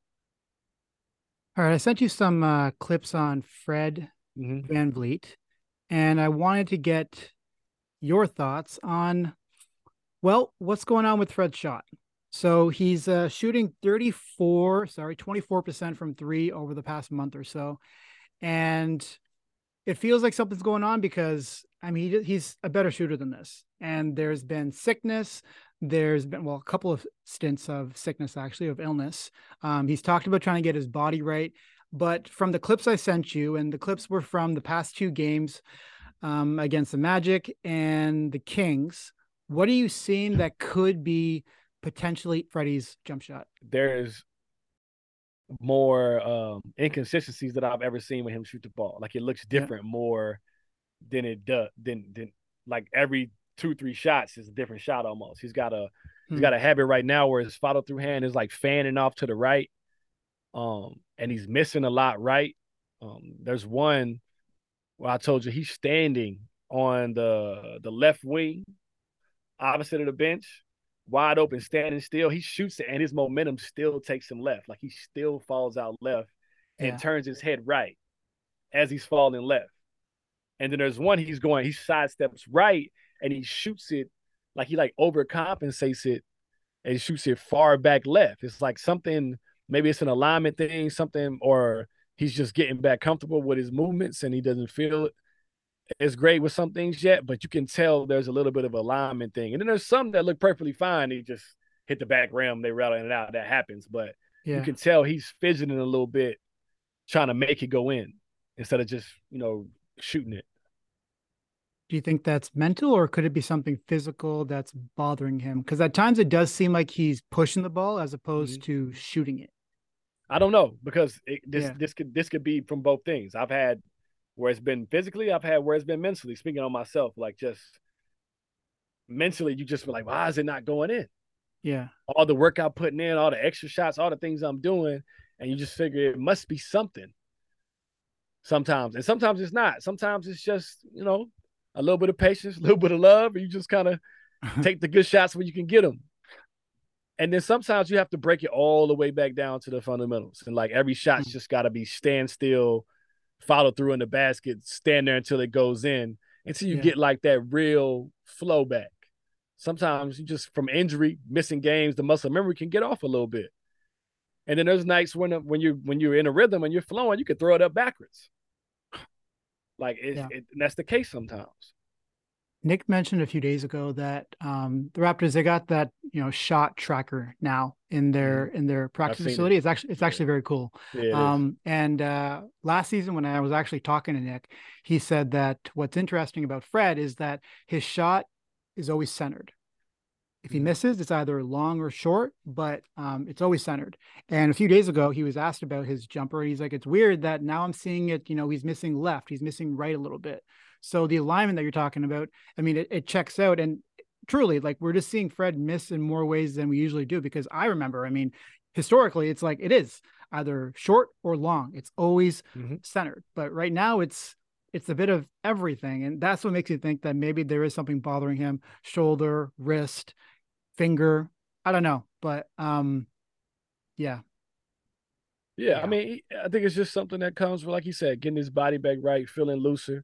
All right. I sent you some uh, clips on Fred mm-hmm. VanVleet, and I wanted to get your thoughts on, well, what's going on with Fred's shot. So he's uh, shooting thirty-four, sorry, twenty-four percent from three over the past month or so. And it feels like something's going on because, I mean, he, he's a better shooter than this. And there's been sickness. There's been, well, a couple of stints of sickness, actually, of illness. Um, he's talked about trying to get his body right. But from the clips I sent you, and the clips were from the past two games, um, against the Magic and the Kings. What are you seeing that could be potentially Freddie's jump shot? There's more um, inconsistencies that I've ever seen with him shoot the ball. Like it looks different yeah. more than it does. Than than like every two three shots is a different shot almost. He's got a hmm. he's got a habit right now where his follow through hand is like fanning off to the right, um, and he's missing a lot right. Um, there's one where I told you he's standing on the the left wing, opposite of the bench, wide open, standing still. He shoots it, and his momentum still takes him left. Like he still falls out left and yeah. turns his head right as he's falling left. And then there's one he's going, he sidesteps right, and he shoots it like he like overcompensates it and shoots it far back left. It's like something, maybe it's an alignment thing, something, or he's just getting back comfortable with his movements and he doesn't feel it. It's great with some things yet, but you can tell there's a little bit of alignment thing. And then there's some that look perfectly fine. He just hit the back rim, they rattle it out. That happens. But yeah. you can tell he's fidgeting a little bit, trying to make it go in instead of just, you know, shooting it. Do you think that's mental, or could it be something physical that's bothering him? Because at times it does seem like he's pushing the ball as opposed mm-hmm. to shooting it. I don't know, because it, this yeah. this could this could be from both things. I've had where it's been physically, I've had where it's been mentally. Speaking on myself, like just mentally, you just feel like, why is it not going in? Yeah. All the work I'm putting in, all the extra shots, all the things I'm doing, and you just figure it must be something. Sometimes, and sometimes it's not. Sometimes it's just, you know, a little bit of patience, a little bit of love, and you just kind of take the good shots when you can get them. And then sometimes you have to break it all the way back down to the fundamentals. And like every shot's just got to be stand still, follow through in the basket, stand there until it goes in, until you yeah. get like that real flow back. Sometimes you just, from injury, missing games, the muscle memory can get off a little bit. And then there's nights when when you when you're in a rhythm and you're flowing, you can throw it up backwards. Like it's, yeah. it, and that's the case sometimes. Nick mentioned a few days ago that um, the Raptors, they got that, you know, shot tracker now in their mm-hmm. in their practice facility. It. It's actually it's actually yeah. very cool. Yeah, um, and uh, last season when I was actually talking to Nick, he said that what's interesting about Fred is that his shot is always centered. If he misses, it's either long or short, but um, it's always centered. And a few days ago, he was asked about his jumper. He's like, it's weird that now I'm seeing it, you know, he's missing left. He's missing right a little bit. So the alignment that you're talking about, I mean, it, it checks out. And truly, like, we're just seeing Fred miss in more ways than we usually do. Because I remember, I mean, historically, it's like it is either short or long. It's always mm-hmm. centered. But right now, it's it's a bit of everything. And that's what makes you think that maybe there is something bothering him. Shoulder, wrist, finger, I don't know, but um yeah. yeah yeah I mean, I think it's just something that comes with, like you said, getting his body back right, feeling looser.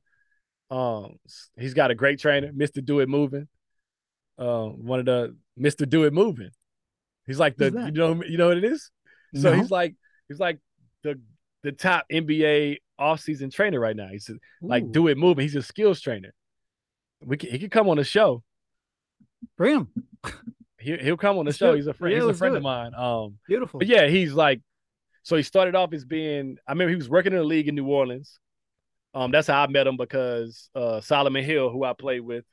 Um he's got a great trainer, Mister Do It Moving. Um one of the Mister Do It Moving. He's like the you know you know what it is? So no. he's like he's like the the top N B A offseason trainer right now. He's Ooh. like Do It Moving. He's a skills trainer. We can, he could come on the show. Bring him. He, he'll come on the let's show. He's a friend. Yeah, he's a friend of mine. Um, Beautiful. But yeah, he's like, so he started off as being, I remember he was working in the league in New Orleans. Um, that's how I met him, because uh, Solomon Hill, who I played with,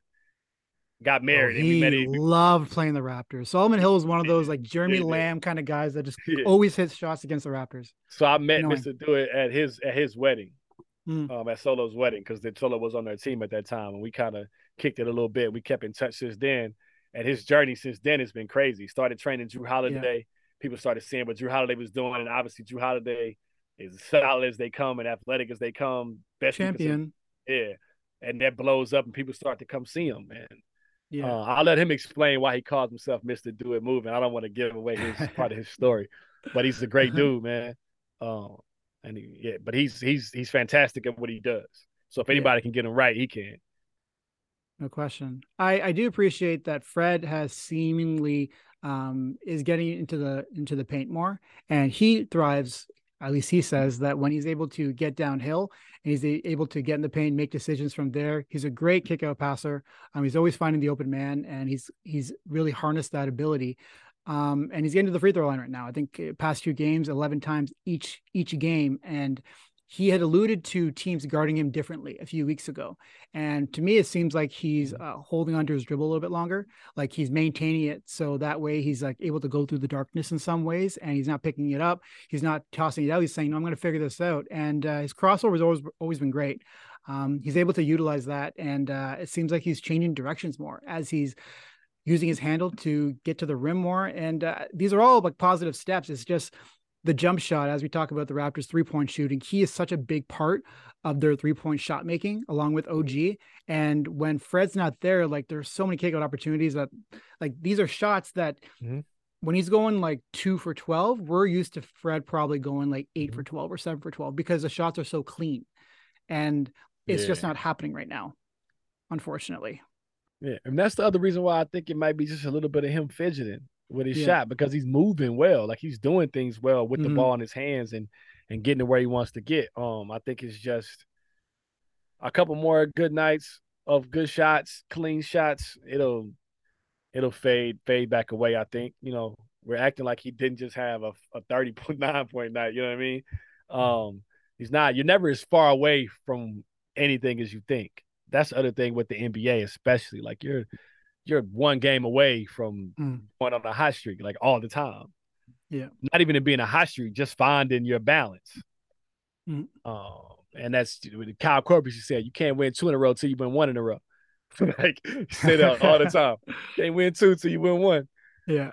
got married. Oh, he and we met him. loved playing the Raptors. Solomon Hill is one of those like Jeremy yeah, Lamb kind of guys that just yeah. always hits shots against the Raptors. So I met Mister Do It at his at his wedding, mm. um, at Solo's wedding, because Solo was on their team at that time, and we kind of kicked it a little bit. We kept in touch since then. And his journey since then has been crazy. He started training Drew Holiday. Yeah. People started seeing what Drew Holiday was doing. And obviously Drew Holiday is as solid as they come and athletic as they come. Best champion. Yeah. And that blows up and people start to come see him, man. Yeah. Uh, I'll let him explain why he calls himself Mister Do It Moving. I don't want to give away his part of his story. But he's a great dude, man. Um, and he, yeah, but he's he's he's fantastic at what he does. So if anybody yeah. can get him right, he can. No question. I, I do appreciate that Fred has seemingly um, is getting into the into the paint more, and he thrives. At least he says that when he's able to get downhill and he's able to get in the paint, make decisions from there. He's a great kick out passer. Um, he's always finding the open man, and he's he's really harnessed that ability. Um, and he's getting to the free throw line right now. I think past two games, eleven times each each game, and he had alluded to teams guarding him differently a few weeks ago. And to me, it seems like he's uh, holding onto his dribble a little bit longer. Like he's maintaining it. So that way he's like able to go through the darkness in some ways, and he's not picking it up. He's not tossing it out. He's saying, no, I'm going to figure this out. And uh, his crossover has always, always been great. Um, he's able to utilize that. And uh, it seems like he's changing directions more as he's using his handle to get to the rim more. And uh, these are all like positive steps. It's just the jump shot, as we talk about the Raptors three-point shooting, he is such a big part of their three-point shot making along with O G. And when Fred's not there, like there's so many kick-out opportunities that like these are shots that mm-hmm. when he's going like two for twelve, we're used to Fred probably going like eight mm-hmm. for twelve or seven for twelve because the shots are so clean. And it's yeah. just not happening right now, unfortunately. Yeah, and that's the other reason why I think it might be just a little bit of him fidgeting with his yeah. shot, because he's moving well, like he's doing things well with mm-hmm. the ball in his hands and and getting to where he wants to get. Um, I think it's just a couple more good nights of good shots, clean shots. It'll it'll fade fade back away. I think you know we're acting like he didn't just have a a thirty point nine point night. You know what I mean? Um, he's not. You're never as far away from anything as you think. That's the other thing with the N B A, especially like you're. You're one game away from mm. going on a hot streak, like all the time. Yeah. Not even in being a hot streak, just finding your balance. Mm. Um, and that's what Kyle Korver said, you can't win two in a row till you win one in a row. Like, you say that all the time. Can't win two till you win one. Yeah.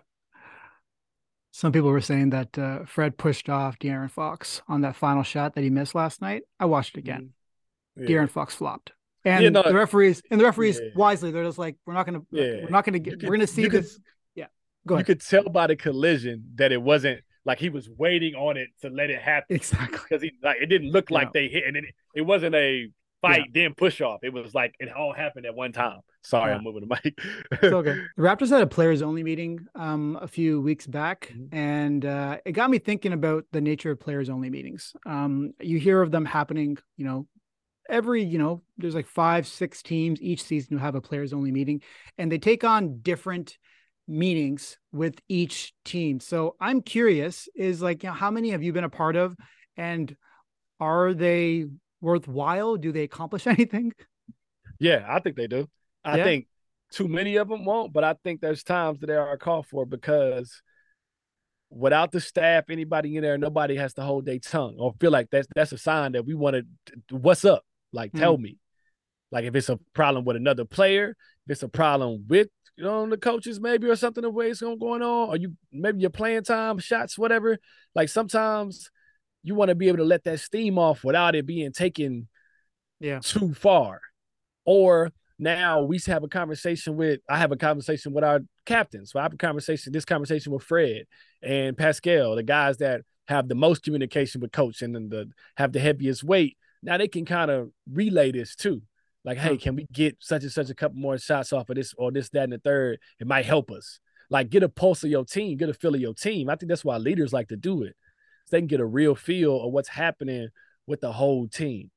Some people were saying that uh, Fred pushed off De'Aaron Fox on that final shot that he missed last night. I watched it again. Mm. Yeah. De'Aaron Fox flopped. And yeah, no, the referees and the referees yeah. wisely, they're just like, we're not gonna, yeah. we're not gonna get, could, we're gonna see this. Could, yeah, go ahead. You could tell by the collision that it wasn't like he was waiting on it to let it happen. Exactly, because he like it didn't look like yeah. they hit, and it, it wasn't a fight yeah. then push off. It was like it all happened at one time. Sorry, yeah. I'm moving the mic. It's okay. The Raptors had a players only meeting um a few weeks back, mm-hmm. and uh, it got me thinking about the nature of players only meetings. Um, you hear of them happening, you know. Every, you know, there's like five, six teams each season who have a players only meeting, and they take on different meetings with each team. So I'm curious is like, you know, how many have you been a part of, and are they worthwhile? Do they accomplish anything? Yeah, I think they do. I yeah. think too many of them won't, but I think there's times that they are called for because without the staff, anybody in there, nobody has to hold their tongue or feel like that's, that's a sign that we want to, what's up? Like, tell mm. me. Like, if it's a problem with another player, if it's a problem with, you know, the coaches maybe or something, the way it's going on, or you maybe your playing time, shots, whatever. Like, sometimes you want to be able to let that steam off without it being taken yeah. too far. Or now we have a conversation with, I have a conversation with our captains. So I have a conversation, this conversation with Fred and Pascal, the guys that have the most communication with coach and then the have the heaviest weight. Now they can kind of relay this too. Like, hey, can we get such and such a couple more shots off of this or this, that, and the third? It might help us. Like, get a pulse of your team, get a feel of your team. I think that's why leaders like to do it. So they can get a real feel of what's happening with the whole team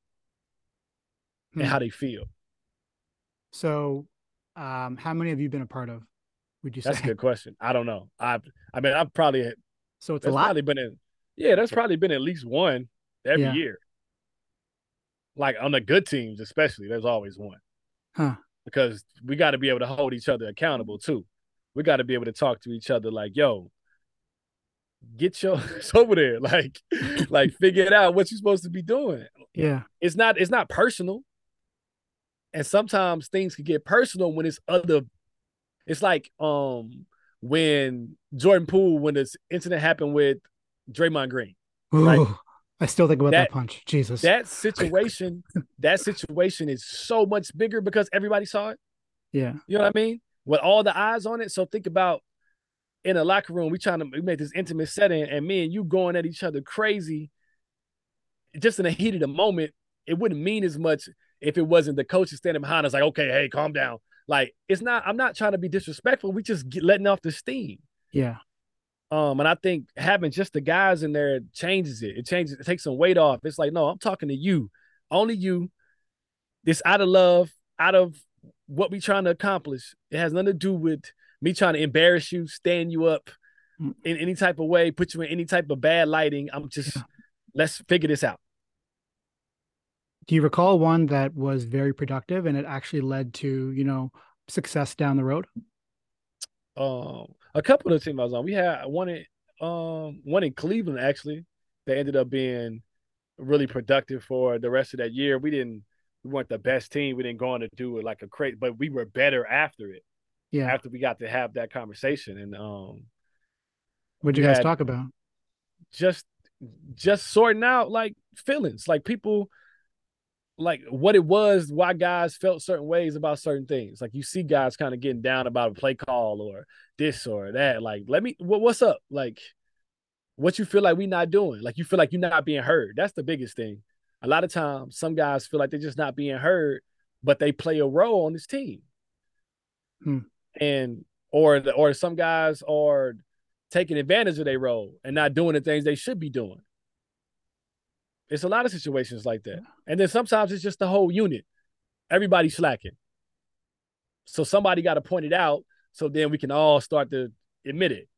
hmm. and how they feel. So um, how many have you been a part of, would you say? That's a good question. I don't know. I I mean, I've probably – So it's a lot? Probably been in, yeah, that's probably been at least one every yeah. year. Like, on the good teams especially, there's always one. Huh. Because we got to be able to hold each other accountable too. We got to be able to talk to each other like, yo, get your over there. Like, like figure it out what you're supposed to be doing. Yeah. It's not, it's not personal. And sometimes things can get personal when it's other. It's like um when Jordan Poole, when this incident happened with Draymond Green. Ooh, right? I still think about that, that punch. Jesus. That situation, that situation is so much bigger because everybody saw it. Yeah. You know what I mean? With all the eyes on it. So think about in a locker room, we trying to we make this intimate setting, and me and you going at each other crazy. Just in the heat of the moment, it wouldn't mean as much if it wasn't the coaches standing behind us like, okay, hey, calm down. Like, it's not, I'm not trying to be disrespectful. We just get letting off the steam. Yeah. Um, and I think having just the guys in there changes it. It changes, it takes some weight off. It's like, no, I'm talking to you. Only you. This out of love, out of what we trying to accomplish. It has nothing to do with me trying to embarrass you, stand you up in any type of way, put you in any type of bad lighting. I'm just, yeah. let's figure this out. Do you recall one that was very productive and it actually led to, you know, success down the road? Um, a couple of teams I was on. We had one in um one in Cleveland actually. That ended up being really productive for the rest of that year. We didn't we weren't the best team. We didn't go on to do it like a crate, but we were better after it. Yeah. After we got to have that conversation. And um What'd we you guys had talk about? just just sorting out like feelings, like people like what it was, why guys felt certain ways about certain things. Like you see guys kind of getting down about a play call or this or that. Like, let me what, what's up? Like what you feel like we not doing. Like you feel like you're not being heard. That's the biggest thing. A lot of times some guys feel like they're just not being heard, but they play a role on this team. Hmm. And or the, or some guys are taking advantage of their role and not doing the things they should be doing. It's a lot of situations like that. And then sometimes it's just the whole unit. Everybody's slacking. So somebody got to point it out so then we can all start to admit it.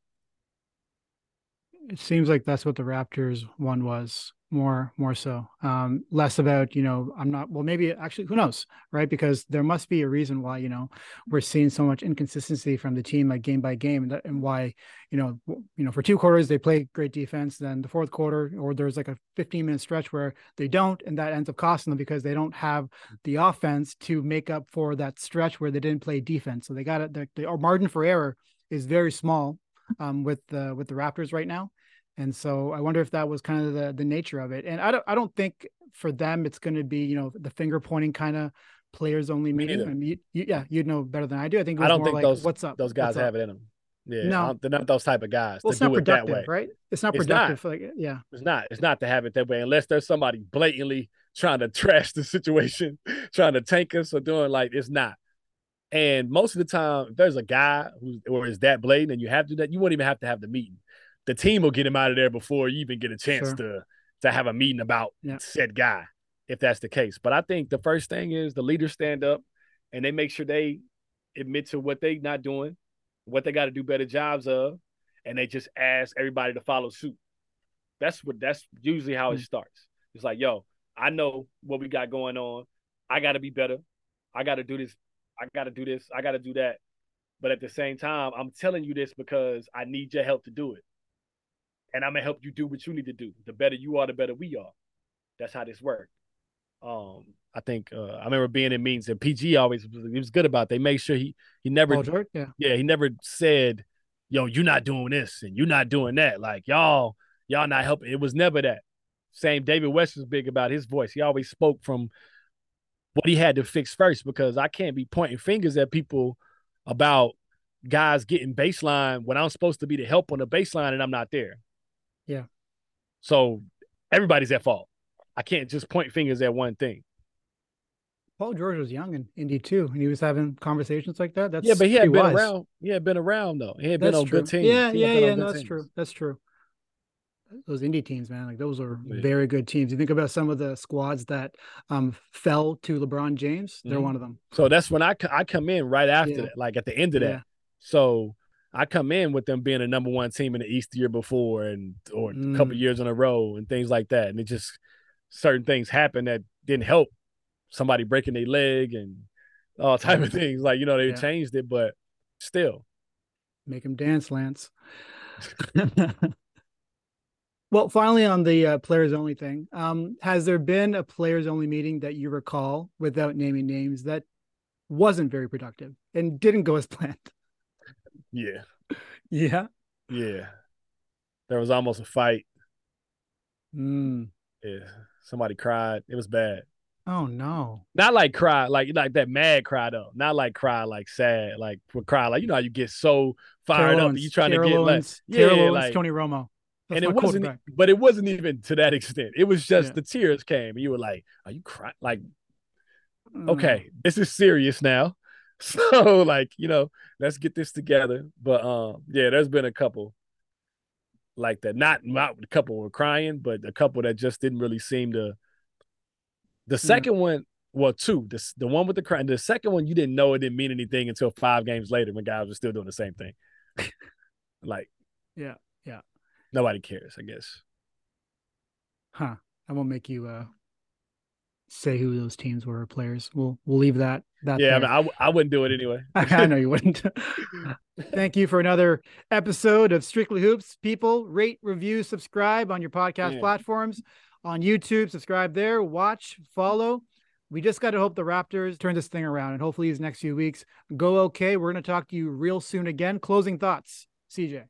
It seems like that's what the Raptors one was. More, more so, um, less about, you know, I'm not, well, maybe actually, who knows, right? Because there must be a reason why, you know, we're seeing so much inconsistency from the team, like game by game, and, that, and why, you know, you know, for two quarters, they play great defense. Then the fourth quarter, or there's like a fifteen minute stretch where they don't, and that ends up costing them because they don't have the offense to make up for that stretch where they didn't play defense. So they got it. The, the margin for error is very small um, with the, with the Raptors right now. And so I wonder if that was kind of the the nature of it. And I don't I don't think for them it's going to be, you know, the finger pointing kind of players only meeting. I mean, you, you, yeah, you'd know better than I do. I think it was I don't more think like, those what's up? those guys What's have up? it in them. Yeah, No, they're not those type of guys well, to it's not do it that way. productive, right? It's not It's productive. not. Like, yeah, It's not. It's not to have it that way unless there's somebody blatantly trying to trash the situation, trying to tank us or doing like it's not. And most of the time, if there's a guy who or is that blatant and you have to do that, you won't even have to have the meeting. The team will get him out of there before you even get a chance Sure. to to have a meeting about Yeah. said guy, if that's the case. But I think the first thing is the leaders stand up and they make sure they admit to what they not doing, what they got to do better jobs of, and they just ask everybody to follow suit. That's what that's usually how it Mm. starts. It's like, yo, I know what we got going on. I got to be better. I got to do this. I got to do this. I got to do that. But at the same time, I'm telling you this because I need your help to do it. And I'm going to help you do what you need to do. The better you are, the better we are. That's how this works. Um, I think uh, I remember being in meetings and P G always he was good about it. They made sure he he never Paul George, yeah, yeah, he never said, yo, you're not doing this and you're not doing that. Like, y'all, y'all not helping. It was never that. Same David West was big about his voice. He always spoke from what he had to fix first because I can't be pointing fingers at people about guys getting baseline when I'm supposed to be the help on the baseline and I'm not there. yeah. So everybody's at fault. I can't just point fingers at one thing. Paul George was young in Indy too, and he was having conversations like that. That's yeah, but he had pretty been wise. around. He had been around though. He had That's been on true. good teams. Yeah, He had yeah, been on yeah. good No, that's teams. true. That's true. Those indie teams, man, like those are Yeah. very good teams. You think about some of the squads that um fell to LeBron James, they're Mhm. one of them. So that's when I, I come in right after Yeah. that, like at the end of that. Yeah. So I come in with them being a number one team in the East the year before and or a couple Mm. years in a row and things like that. And it just certain things happened that didn't help. Somebody breaking their leg and all type of things. Like, you know, they Yeah. changed it, but still. Make him dance, Lance. Well, finally on the uh, players only thing, um, has there been a players only meeting that you recall without naming names that wasn't very productive and didn't go as planned? Yeah. Yeah. Yeah. There was almost a fight. Mm. Yeah. Somebody cried. It was bad. Oh no. Not like cry, like like that mad cry though. Not like cry, like sad, like cry, like you know how you get so fired Carol up Owens, and you trying Carol to get like Owens, yeah, Carol Owens, like Tony Romo. That's and it my wasn't, quarterback. but it wasn't even to that extent. It was just Yeah. the tears came, and you were like, "Are you crying?" Like, Mm. okay, this is serious now. So like you know, let's get this together. But um, yeah, there's been a couple like that. Not not a couple were crying, but a couple that just didn't really seem to. The second one, well, two. The the one with the crying. The second one, you didn't know it didn't mean anything until five games later when guys were still doing the same thing. Like, Yeah. Yeah. nobody cares, I guess. Huh. I won't make you uh say who those teams were or players. We'll we'll leave that. That yeah, there. I, mean, I I wouldn't do it anyway. I know you wouldn't. Thank you for another episode of Strictly Hoops. People, rate, review, subscribe on your podcast Yeah. platforms. On YouTube, subscribe there. Watch, follow. We just got to hope the Raptors turn this thing around, and hopefully these next few weeks go okay. We're going to talk to you real soon again. Closing thoughts, C J.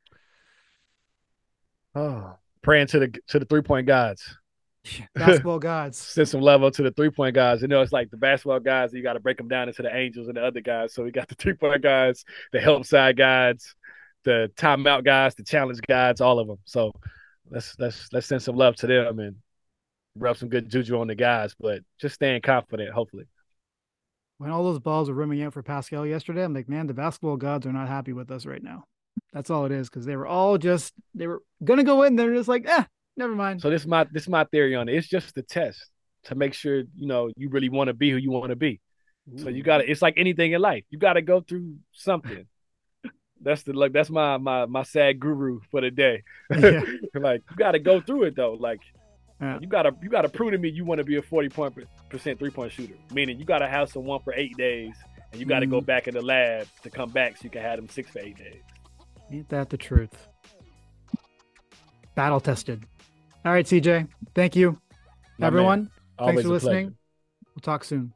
Oh, praying to the to the three point gods. Basketball gods. Send some love up to the three point guys. You know, it's like the basketball guys. You got to break them down into the angels and the other guys. So we got the three point guys, the help side guys, the timeout guys, the challenge guys, all of them. So let's let's let's send some love to them and rub some good juju on the guys. But just staying confident, hopefully. When all those balls were rimming out for Pascal yesterday, I'm like, man, the basketball gods are not happy with us right now. That's all it is, because they were all just they were gonna go in. They're just like, eh. Never mind. So this is my this is my theory on it. It's just a test to make sure you know you really want to be who you want to be. Ooh. So you got to. It's like anything in life. You got to go through something. That's the like. That's my my my sad guru for the day. Yeah. Like you got to go through it though. Like yeah. you gotta you gotta prove to me you want to be a forty point percent three point shooter. Meaning you got to have someone for eight days and you got to mm. go back in the lab to come back so you can have them six for eight days. Ain't that the truth? Battle tested. All right, C J. Thank you, My everyone. Thanks for listening. Pleasure. We'll talk soon.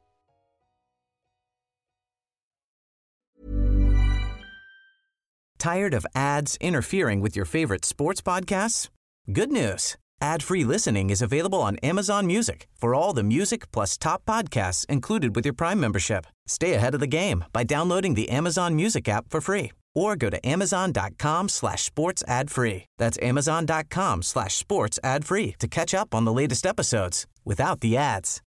Tired of ads interfering with your favorite sports podcasts? Good news. Ad-free listening is available on Amazon Music for all the music plus top podcasts included with your Prime membership. Stay ahead of the game by downloading the Amazon Music app for free or go to amazon.com slash sports ad free. That's amazon.com slash sports ad free to catch up on the latest episodes without the ads.